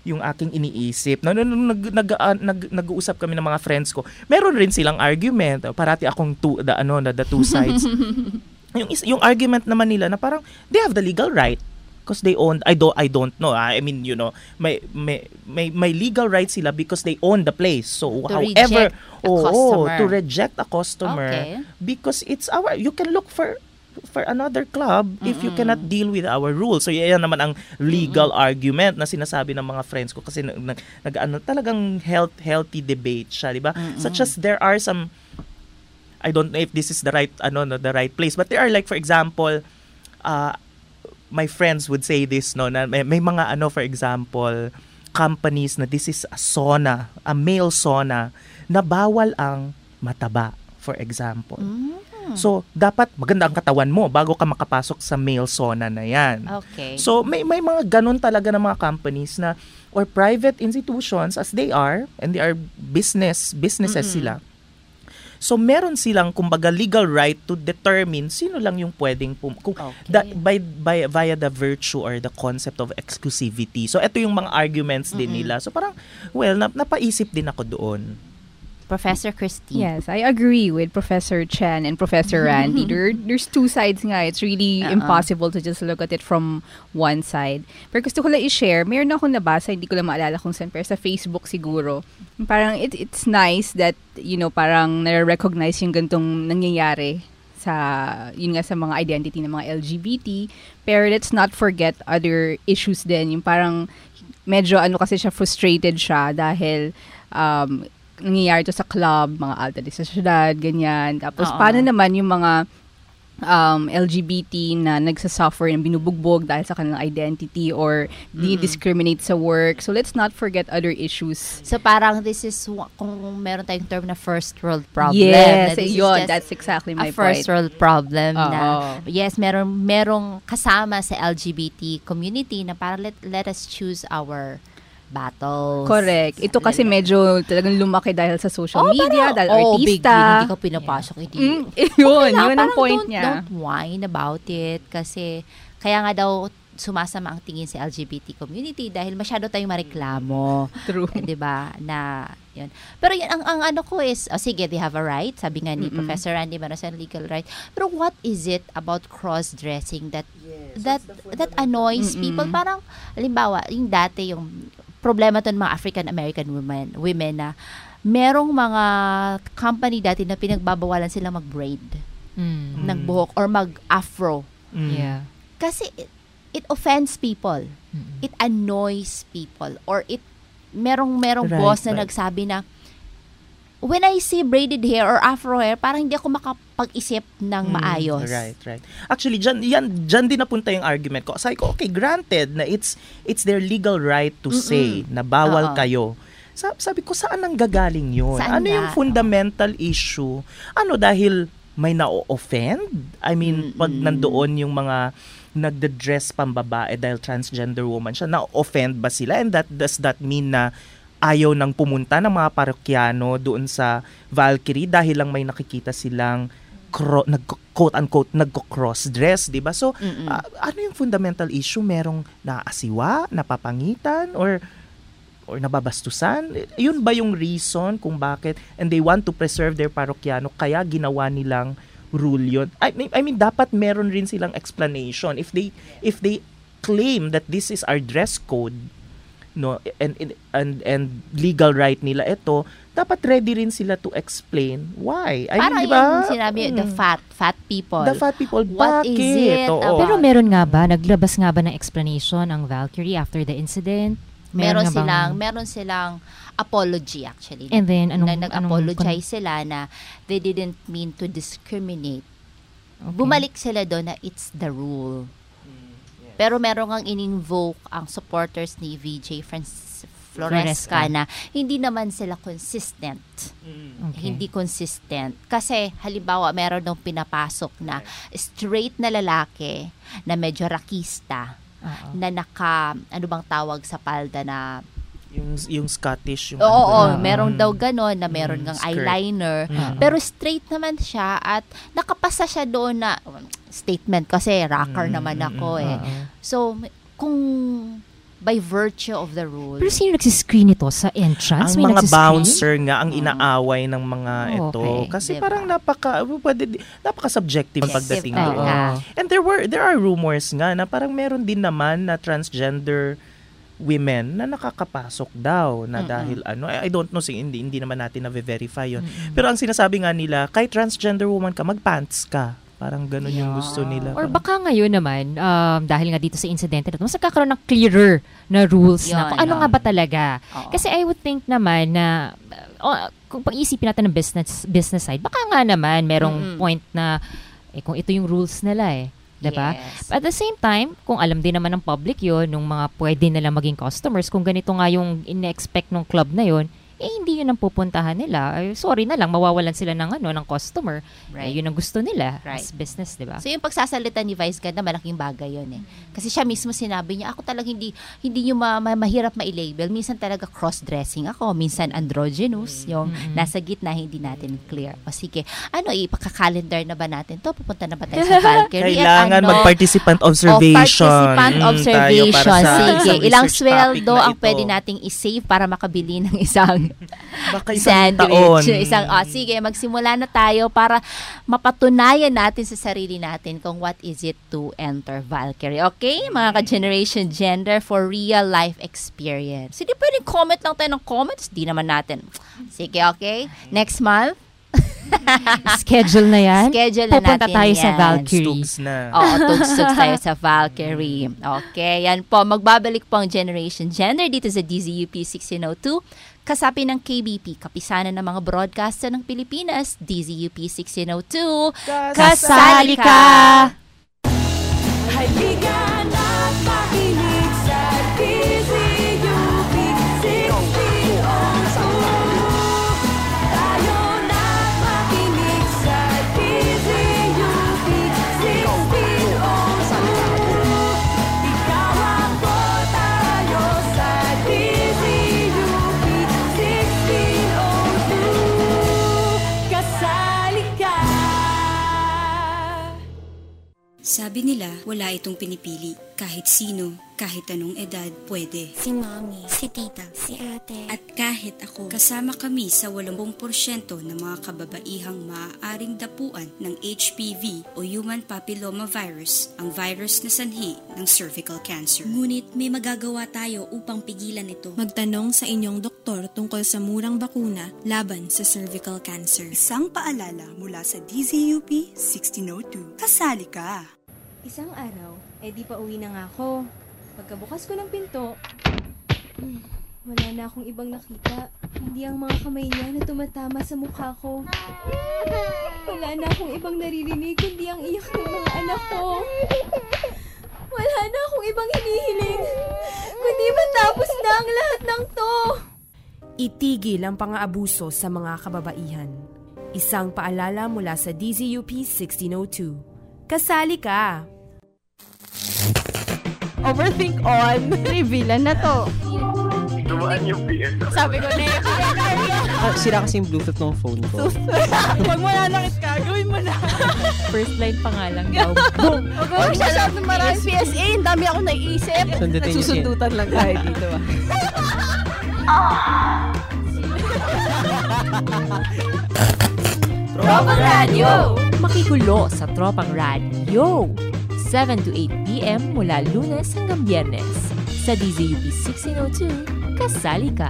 iniisip. Nag-uusap kami ng mga friends ko. Meron rin silang argument. Parati akong the two sides. Yung argument naman nila na parang they have the legal right because they own I don't know. I mean, you know, may legal right sila because they own the place. So however, to reject a customer because it's you can look for another club if you cannot deal with our rules. So yan naman ang legal argument na sinasabi ng mga friends ko kasi talagang healthy debate siya, di ba? Such as there are some, I don't know if this is the right place, but there are like, for example, my friends would say this, no, na may mga for example, companies na this is a male sauna na bawal ang mataba, for example. So, dapat maganda ang katawan mo bago ka makapasok sa male sauna na yan. Okay. So, may mga ganun talaga ng mga companies na or private institutions as they are, and they are businesses sila. So, meron silang, kumbaga, legal right to determine sino lang yung pwedeng via the virtue or the concept of exclusivity. So, ito yung mga arguments din nila. So, parang, napaisip din ako doon. Professor Christine. Yes, I agree with Professor Chen and Professor Randy. There's two sides nga. It's really impossible to just look at it from one side. Pero gusto ko lang i-share, meron akong nabasa, hindi ko lang maalala kung saan, pero sa Facebook siguro. Parang it's nice that, you know, parang nare-recognize yung gantong nangyayari sa mga identity ng mga LGBT. Pero let's not forget other issues din. Yung parang medyo kasi siya frustrated siya dahil nangyayari to sa club, mga alta de sociedad, ganyan. Tapos, paano naman yung mga LGBT na nagsasuffer ng binubugbog dahil sa kanilang identity or discriminate sa work. So, let's not forget other issues. So, parang this is, kung meron tayong term na first world problem. Yes, yun, that's exactly my point. First world problem na, yes, merong kasama sa LGBT community na parang let us choose our battles. Correct. Ito kasi medyo talagang lumaki dahil sa social media, dahil artista. Hindi ka pinapasok. Yun ang point niya. Don't whine about it kasi kaya nga daw sumasama ang tingin sa LGBT community dahil masyado tayong mareklamo. True. Diba? Na, yun. Pero yun, ang ano ko is, sige, they have a right. Sabi nga ni Professor Randy, meron sa legal right. Pero what is it about cross-dressing that annoys people? Parang, halimbawa, yung dati, yung problema to ng mga African-American women na merong mga company dati na pinagbabawalan sila mag-braid ng buhok or mag-afro. Yeah. Kasi it offends people. It annoys people. Or merong boss na nagsabi na, when I see braided hair or afro hair, parang hindi ako makapag-isip ng maayos. Right. Actually, dyan din napunta yung argument ko. Sabi ko, okay, granted na it's their legal right to say na bawal kayo. Sabi ko, saan ang gagaling yun? Saan yung fundamental issue? Dahil may na-offend? I mean, pag nandoon yung mga nagda-dress pambabae dahil transgender woman siya, na-offend ba sila? And does that mean na ayaw nang pumunta ng mga parokyano doon sa Valkyrie dahil lang may nakikita silang quote-unquote nagko-cross-dress, di ba? So, ano yung fundamental issue? Merong naasiwa, napapangitan, or nababastusan? Yun ba yung reason kung bakit? And they want to preserve their parokyano, kaya ginawa nilang rule yun. I mean, dapat meron rin silang explanation. If they claim that this is our dress code, no, and legal right nila ito, dapat ready rin sila to explain why. Parang diba? yung sinabi, the fat people. The fat people, what bakit? is it? Pero meron nga ba, naglabas nga ba ng explanation ang Valkyrie after the incident? Meron silang apology actually. And then, nag-apologize sila na they didn't mean to discriminate. Okay. Bumalik sila doon na it's the rule. Pero meron ang in-invoke ang supporters ni VJ Floresca na hindi naman sila consistent. Okay. Hindi consistent. Kasi halimbawa meron nung pinapasok na straight na lalaki na medyo rakista na ano bang tawag sa palda na yung Scottish yung meron daw ganon na meron ngang eyeliner pero straight naman siya at nakapasa siya doon na statement kasi rocker naman ako so kung by virtue of the rule. Pero sino nagsiscreen ito sa entrance? Ang mga bouncer nga ang inaaway ng mga ito kasi parang napaka-subjective pagdating doon. And there are rumors nga na parang meron din naman na transgender women na nakakapasok daw na dahil I don't know, hindi naman natin na-verify yun. Pero ang sinasabi nga nila, kay transgender woman ka, mag-pants ka. Parang ganun yung gusto nila. Or baka ngayon naman, dahil nga dito sa incident na ito, mas nagkakaroon ng clearer na rules na kung ano nga ba talaga. Kasi I would think naman na kung pag-iisipin natin ng business side, baka nga naman merong point na kung ito yung rules nila diba? Yes. But at the same time, kung alam din naman ng public yun, nung mga pwede nilang maging customers, kung ganito nga yung in-expect ng club na yun, hindi yun ang pupuntahan nila. Sorry na lang, mawawalan sila ng customer. Right. Yun ang gusto nila as business, diba? So yung pagsasalita ni Vice Ganda, malaking bagay yun Kasi siya mismo sinabi niya, ako talaga hindi yung mahirap ma-label. Minsan talaga cross-dressing ako, minsan androgynous, yung nasa gitna, hindi natin clear. O sige, ipaka-calendar na ba natin to? Pupunta na ba tayo sa Valkyrie? Kailangan mag-participant observation. Sige, ilang sweldo ang pwede nating isave para makabili ng isang baka isang taon. Sige, magsimula na tayo para mapatunayan natin sa sarili natin kung what is it to enter Valkyrie. Okay, mga ka-Generation Gender, for real life experience. Hindi pwedeng comment lang tayo ng comments. Di naman natin. Sige, okay? Next month, schedule na yan. Pupunta tayo sa Valkyrie. Tugs na. Tugs tayo sa Valkyrie. Okay, yan po. Magbabalik po ang Generation Gender dito sa DZUP 1602. Kasapi ng KBP, kapisanan ng mga broadcaster ng Pilipinas, DZUP 1602. Kasali ka! Halika na't makinig sa DZUP 1602. Tayo na't makinig sa DZUP 1602. Ikaw ako, tayo sa DZUP 1602. Kasali ka! Sabi nila, wala itong pinipili. Kahit sino, kahit anong edad, pwede. Si mommy, si tita, si ate. At kahit ako, kasama kami sa 80% ng mga kababaihang maaaring dapuan ng HPV o Human Papilloma Virus, ang virus na sanhi ng cervical cancer. Ngunit may magagawa tayo upang pigilan ito. Magtanong sa inyong doktor tungkol sa murang bakuna laban sa cervical cancer. Isang paalala mula sa DZUP 1602. Kasali ka! Isang araw, di pa uwi na nga ako. Pagkabukas ko ng pinto, wala na akong ibang nakita. Hindi ang mga kamay niya na tumatama sa mukha ko. Wala na akong ibang naririnig kundi ang iyak ng mga anak ko. Wala na akong ibang hinihiling kundi matapos na ang lahat ng to. Itigil ang pang-aabuso sa mga kababaihan. Isang paalala mula sa DZUP 1602. Kasali ka! Overthink on. Revealan na to. Dumaan yung PS. Sabi ko na yun. Sira kasi yung Bluetooth ng phone ko. Pag mananakit ka, gawin mo na. First line pa nga lang daw. Boom! Huwag masyadong maraming PSA. Ang dami akong naiisip. Nagsusundutan lang tayo dito. Tropang Radio! Makikulo sa Tropang Radio. 7 to 8 p.m. mula Lunes hanggang Biyernes. Sa DZUP 1602, kasali ka.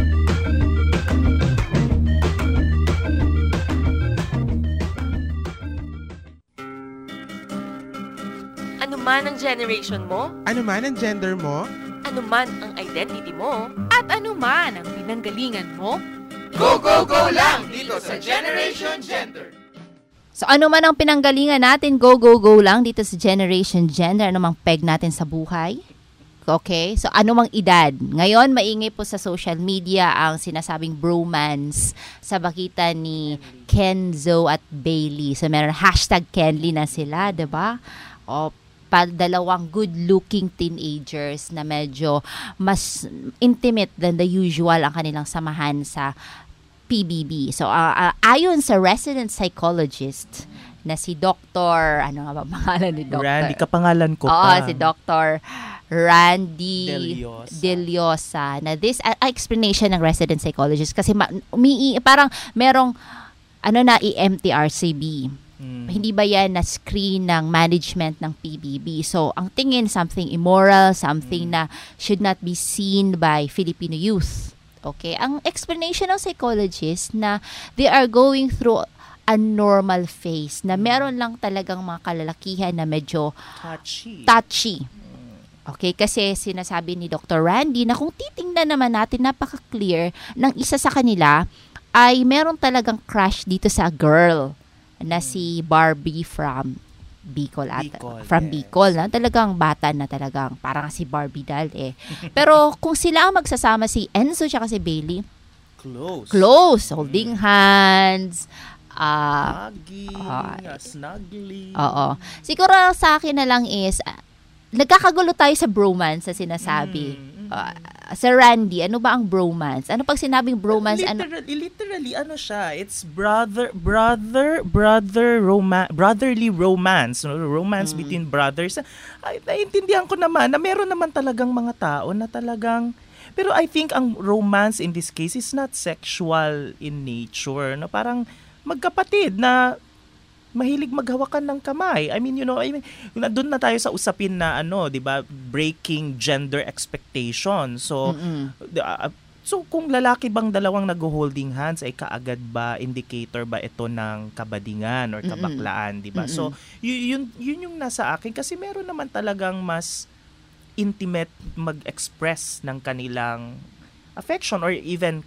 Ano man ang generation mo, Ano man ang gender mo, ano man ang identity mo, at ano man ang pinanggalingan mo, Go, go, go lang dito sa Generation Gender. So ano man ang pinanggalingan natin, go, go, go lang dito sa Generation Gender. Ano mang peg natin sa buhay. Okay? So ano mang edad. Ngayon, maingay po sa social media ang sinasabing bromance sa pagitan ni Kenzo at Bailey. So meron hashtag Kenly na sila, diba? O dalawang good-looking teenagers na medyo mas intimate than the usual ang kanilang samahan sa PBB. So, ayon sa resident psychologist na si Dr. Ano nga ba pangalan ni Dr.? Randy, kapangalan ko pa. pa. Si Dr. Randy Deliosa. Na this explanation ng resident psychologist kasi parang merong EMTRCB. Hindi ba yan na screen ng management ng PBB? So, ang tingin, something immoral, something na should not be seen by Filipino youth. Okay? Ang explanation ng psychologist na they are going through a normal phase na meron lang talagang mga kalalakihan na medyo touchy. Okay? Kasi sinasabi ni Dr. Randy na kung titingnan naman natin, napaka-clear ng isa sa kanila ay meron talagang crush dito sa girl na si Barbie from Bicol. Bicol, na talagang bata na talagang parang si Barbie doll eh. Pero kung sila ang magsasama, si Enzo at si Bailey, close, holding hands, snuggling. Oo. Siguro sa akin na lang is, nagkakagulo tayo sa bromance na sinasabi. Sir Randy, ano ba ang bromance? Ano pag sinabing bromance? Literally, ano siya? It's brotherly romance. Romance between brothers. Ay, naiintindihan ko naman na meron naman talagang mga tao na talagang... Pero I think ang romance in this case is not sexual in nature. No? Parang magkapatid na mahilig maghawakan ng kamay. I mean, doon na tayo sa usapin na di ba, breaking gender expectations. So, so kung lalaki bang dalawang nag-holding hands, ay kaagad ba, indicator ba ito ng kabadingan or kabaklaan, di ba? So, yun yung nasa akin kasi meron naman talagang mas intimate mag-express ng kanilang affection or even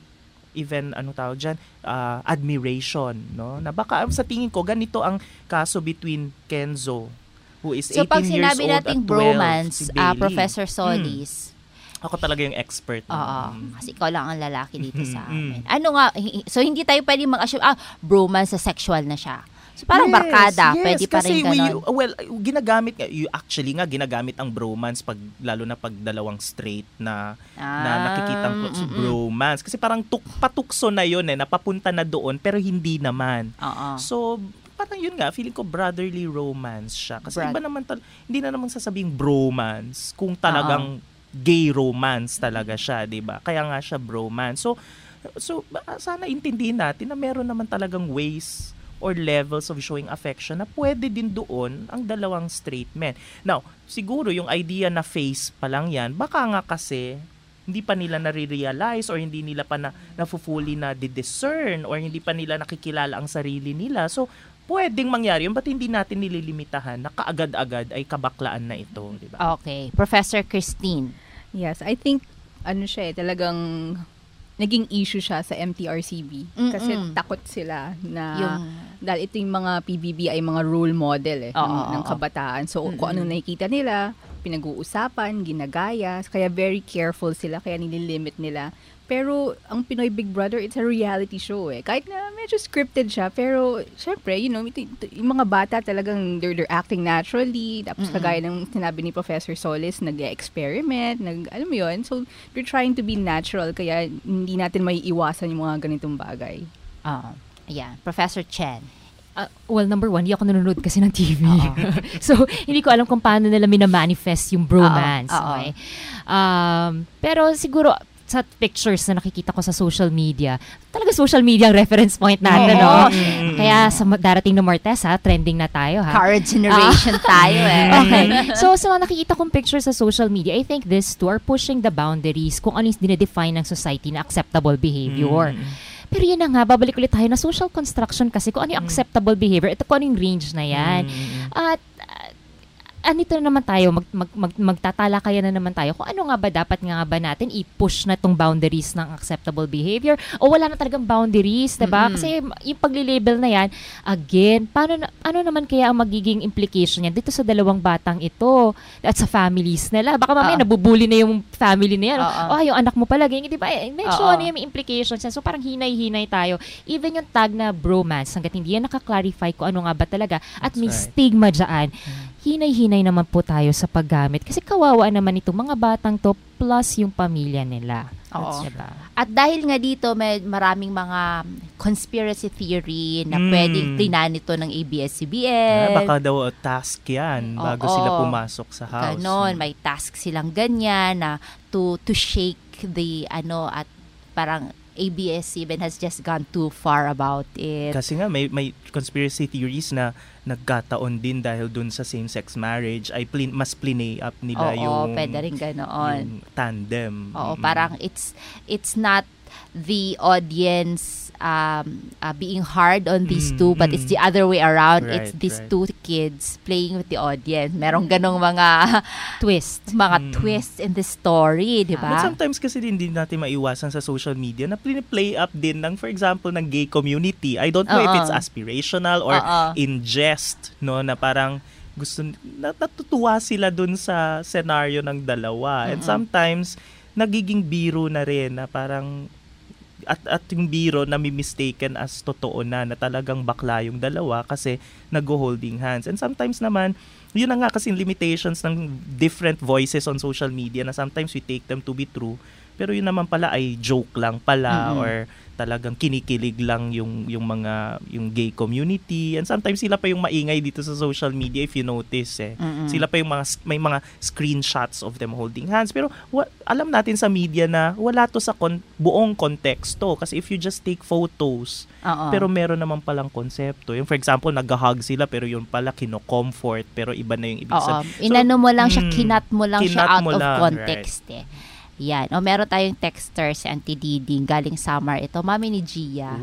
admiration, no? Na baka sa tingin ko ganito ang kaso between Kenzo, who is 18 years old, at 12, so pag sinabi nating bromance, si Bailey. Professor Solis, ako talaga yung expert. Kasi ikaw lang ang lalaki dito sa amin. So hindi tayo pwede mag-assume, bromance sa sexual na siya. So parang barkada, pwede pa rin ganon. Ginagamit ang bromance lalo na pag dalawang straight na nakikitang bromance. Kasi parang patukso na yun napapunta na doon pero hindi naman. So parang yun nga, feeling ko brotherly romance siya. Kasi iba naman, hindi na naman sasabing bromance kung talagang gay romance talaga siya, diba? Kaya nga siya bromance. So sana intindihin natin na meron naman talagang ways or levels of showing affection na pwede din doon ang dalawang straight men. Now, siguro yung idea na face pa lang yan, baka nga kasi hindi pa nila nare-realize or hindi nila pa na-fully na discern or hindi pa nila nakikilala ang sarili nila. So, pwedeng mangyari yun. Ba't hindi natin nililimitahan na kaagad-agad ay kabaklaan na ito? Diba? Okay. Professor Christine. Yes, I think, talagang naging issue siya sa MTRCB. Kasi takot sila na dahil ito yung mga PBB ay mga role model ng kabataan. So, kung anong nakikita nila, pinag-uusapan, ginagaya. Kaya very careful sila, kaya nililimit nila. Pero ang Pinoy Big Brother, it's a reality show Kahit na medyo scripted siya, pero syempre, yung mga bata talagang they're acting naturally. Tapos kagaya ng sinabi ni Professor Solis, nag-experiment, alam mo yun. So, they're trying to be natural, kaya hindi natin may iwasan yung mga ganitong bagay. Yeah, Professor Chen. Well, number one, hindi ako nanonood kasi ng TV. So, hindi ko alam kung paano nila minamanifest yung bromance. Okay? Pero siguro, sa pictures na nakikita ko sa social media, talaga social media ang reference point natin, no? Kaya sa darating na Mortes, trending na tayo, Current generation tayo, Okay. So, sa mga nakikita kong pictures sa social media, I think these two are pushing the boundaries kung ano yung dinedefine ng society na acceptable behavior. Pero yun na nga, babalik ulit tayo na social construction kasi kung ano yung acceptable behavior, ito kung ano yung range na yan. At anito na naman tayo, magtatalakayan na naman tayo kung ano nga ba dapat nga ba natin i-push na tong boundaries ng acceptable behavior o wala na talagang boundaries, diba? Kasi yung pagli-label na yan, again, ano naman kaya ang magiging implication yan dito sa dalawang batang ito at sa families nila? Baka mamaya nabubuli na yung family na yan. Yung anak mo pala, ganyan, diba? Medyo ano yung implications yan. So parang hinay-hinay tayo. Even yung tag na bromance, hanggat hindi yan nakaklarify kung ano nga ba talaga at may stigma dyan, hinay-hinay naman po tayo sa paggamit. Kasi kawawa naman itong mga batang to plus yung pamilya nila. Diba? At dahil nga dito, may maraming mga conspiracy theory na pwedeng tinanito ng ABS-CBN. Baka daw task yan bago sila pumasok sa house. Ganon, may task silang ganyan na to shake the at parang ABS-CBN has just gone too far about it. Kasi nga may conspiracy theories na nagkataon din dahil dun sa same-sex marriage ay mas play up nila yung pwede rin ganoon. Yung tandem. Parang it's not the audience being hard on these two, but it's the other way around. It's these two kids playing with the audience. Merong ganong mga twists in the story, di ba? But sometimes kasi hindi natin maiwasan sa social media na play up din ng, for example, ng gay community. I don't know if it's aspirational or in jest, no, na parang natutuwa sila dun sa scenario ng dalawa. And sometimes nagiging biro na rin na parang at yung biro na mistaken as totoo na talagang bakla yung dalawa kasi nag-holding hands. And sometimes naman, yun na nga kasi limitations ng different voices on social media na sometimes we take them to be true. Pero yun naman pala ay joke lang pala or talagang kinikilig lang yung gay community. And sometimes sila pa yung maingay dito sa social media if you notice Sila pa yung may mga screenshots of them holding hands. Pero alam natin sa media na wala to sa buong konteksto. Kasi if you just take photos, pero meron naman palang konsepto. Yung for example, nag-hug sila pero yun pala kino-comfort pero iba na yung ibig sabihin. Inano mo lang siya, kinat mo lang siya out of context Yan. Meron tayong texter si Auntie Diding galing Samar. Ito, mami ni Gia.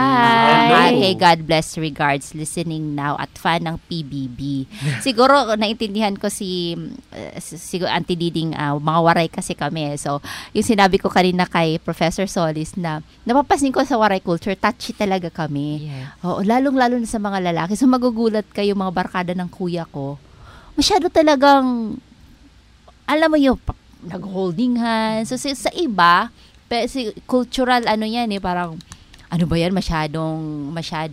Hi! Hey, God bless regards. Listening now at fan ng PBB. Siguro, naintindihan ko si Auntie Diding, mga waray kasi kami. So, yung sinabi ko kanina kay Professor Solis na napapasin ko sa waray culture, touchy talaga kami. Yes. Lalong-lalo na sa mga lalaki. So, magugulat kayo mga barkada ng kuya ko. Masyado talagang, alam mo yun, nag-holding hands. So, sa iba, cultural yan parang, ano ba yan, masyadong,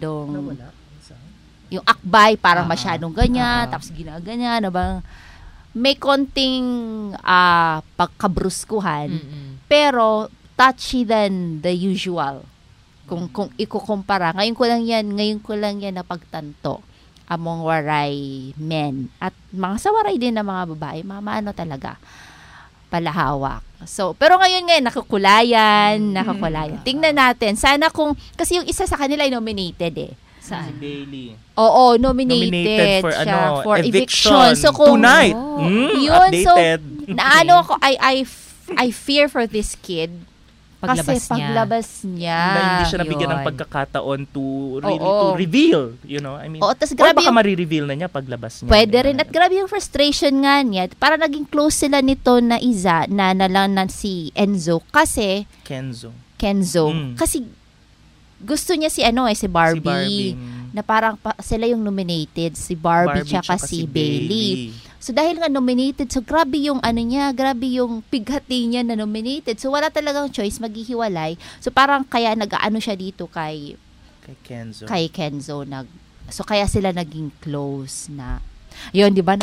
yung akbay, parang masyadong ganyan, tapos ginaganyan, may konting pagkabruskuhan, pero touchy than the usual. Kung ikukumpara, ngayon ko lang yan napagtanto among waray men. At mga sa waray din na mga babae, ano talaga, palahawak. So, pero ngayon nakukulayan. Tingnan natin. Sana kasi yung isa sa kanila ay nominated Saan? Si Bailey. Oo, nominated for siya for eviction. So, tonight. Yun, updated. So, I fear for this kid. Paglabas niya. Na hindi siya nabigyan ng pagkakataon to reveal, I mean, grabe baka marireveal na niya paglabas niya. Pwede rin. At grabe yung frustration nga niya. Para naging close sila nito na isa na si Enzo. Kasi Kenzo. Kenzo. Kasi gusto niya si Barbie. Na parang sila yung nominated, si Barbie tsaka si Bailey. So dahil nga nominated, so grabe yung grabe yung pighati niya na nominated. So wala talagang choice, maghihiwalay. So parang kaya nag-aano siya dito kay Kenzo. So kaya sila naging close na. Yun, di ba?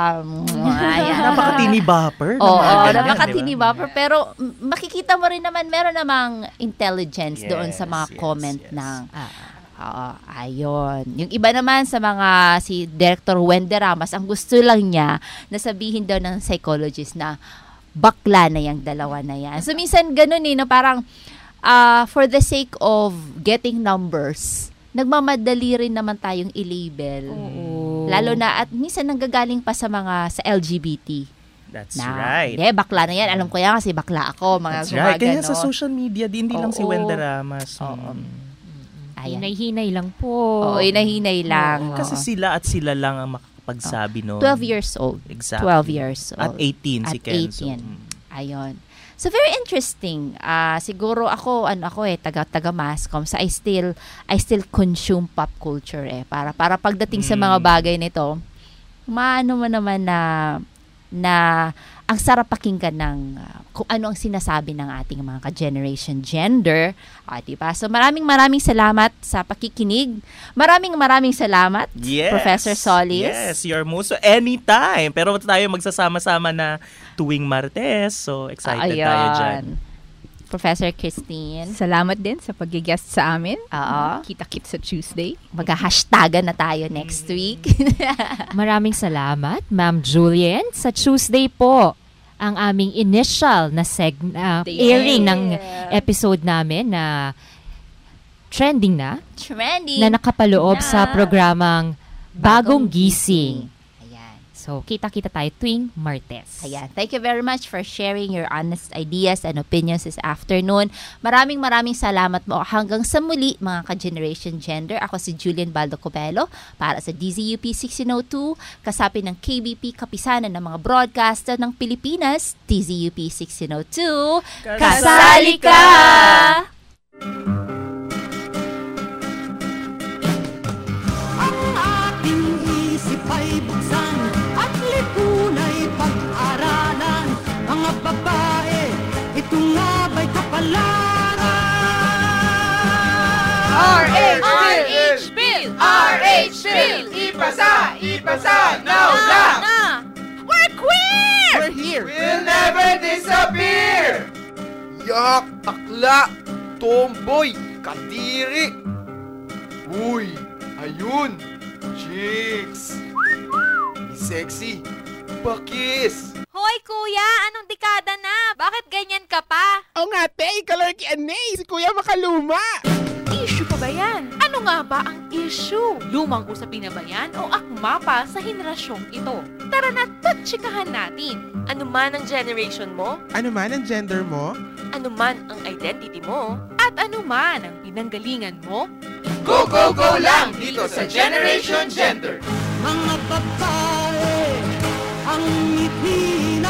Napaka-teeny bopper. Oo, napaka-teeny bopper. Pero makikita mo rin naman, meron namang intelligence doon sa mga comment ng... ayun. Yung iba naman sa si Director Wendy Ramos, ang gusto lang niya na sabihin daw ng psychologist na bakla na yung dalawa na yan. So, minsan ganun na parang for the sake of getting numbers, nagmamadali rin naman tayong i-label. Lalo na, at minsan nanggagaling pa sa LGBT. That's right. Bakla na yan. Alam ko yan kasi bakla ako. That's right. Kaya sa social media, hindi lang si Wendy Ramos. Hinay-hinay lang po. Oo, hinay-hinay lang. Kasi sila lang ang makakapagsabi noon. 12 years old. Exactly. 12 years old. At 18 si Kenzo. Ayun. So very interesting. Siguro ako taga mass comm. So I still consume pop culture para pagdating sa mga bagay nito, maano mo naman na ang sarap pakinggan ng kung ano ang sinasabi ng ating mga ka-generation gender. Diba? So maraming salamat sa pakikinig. Maraming salamat, Professor Solis. Yes, you're most anytime. Pero tayo magsasama-sama na tuwing Martes. So excited tayo dyan. Professor Christine. Salamat din sa pag-guest sa amin. Kita-kit sa Tuesday. Mag-hashtagan na tayo next week. Maraming salamat, Ma'am Julian. Sa Tuesday po, ang aming initial na airing ng episode namin na trending na nakapaloob sa programang Bagong Gising. So, kita-kita tayo tuwing Martes. Ayan. Thank you very much for sharing your honest ideas and opinions this afternoon. Maraming salamat mo. Hanggang sa muli, mga ka-Generation Gender. Ako si Julian Baldo Cobelo para sa DZUP 1602, kasapi ng KBP, kapisanan ng mga broadcaster ng Pilipinas, DZUP 1602. Kasali ka! Ang ating isip ay buksan at lipunay pag-aralan. Mga babae, ito nga ba'y kapalaran? RH Bill! RH Bill! Ipasa! Now na! We're queer! We're here! We'll never disappear! Yak! Akla! Tomboy! Kadiri! Uy! Ayun! Chicks! Sexy! Bakis! Hoy kuya, anong dekada na? Bakit ganyan ka pa? Oo nga, color Q&A! Si Kuya Makaluma! Issue pa ba yan? Ano nga ba ang issue? Lumang usapin na ba yan o akma pa sa henerasyong ito? Tara na, tatsikahan natin. Ano man ang generation mo? Ano man ang gender mo? Ano man ang identity mo? At ano man ang pinanggalingan mo? Go, go, go lang dito sa Generation Gender! Mga babae, ang ngiti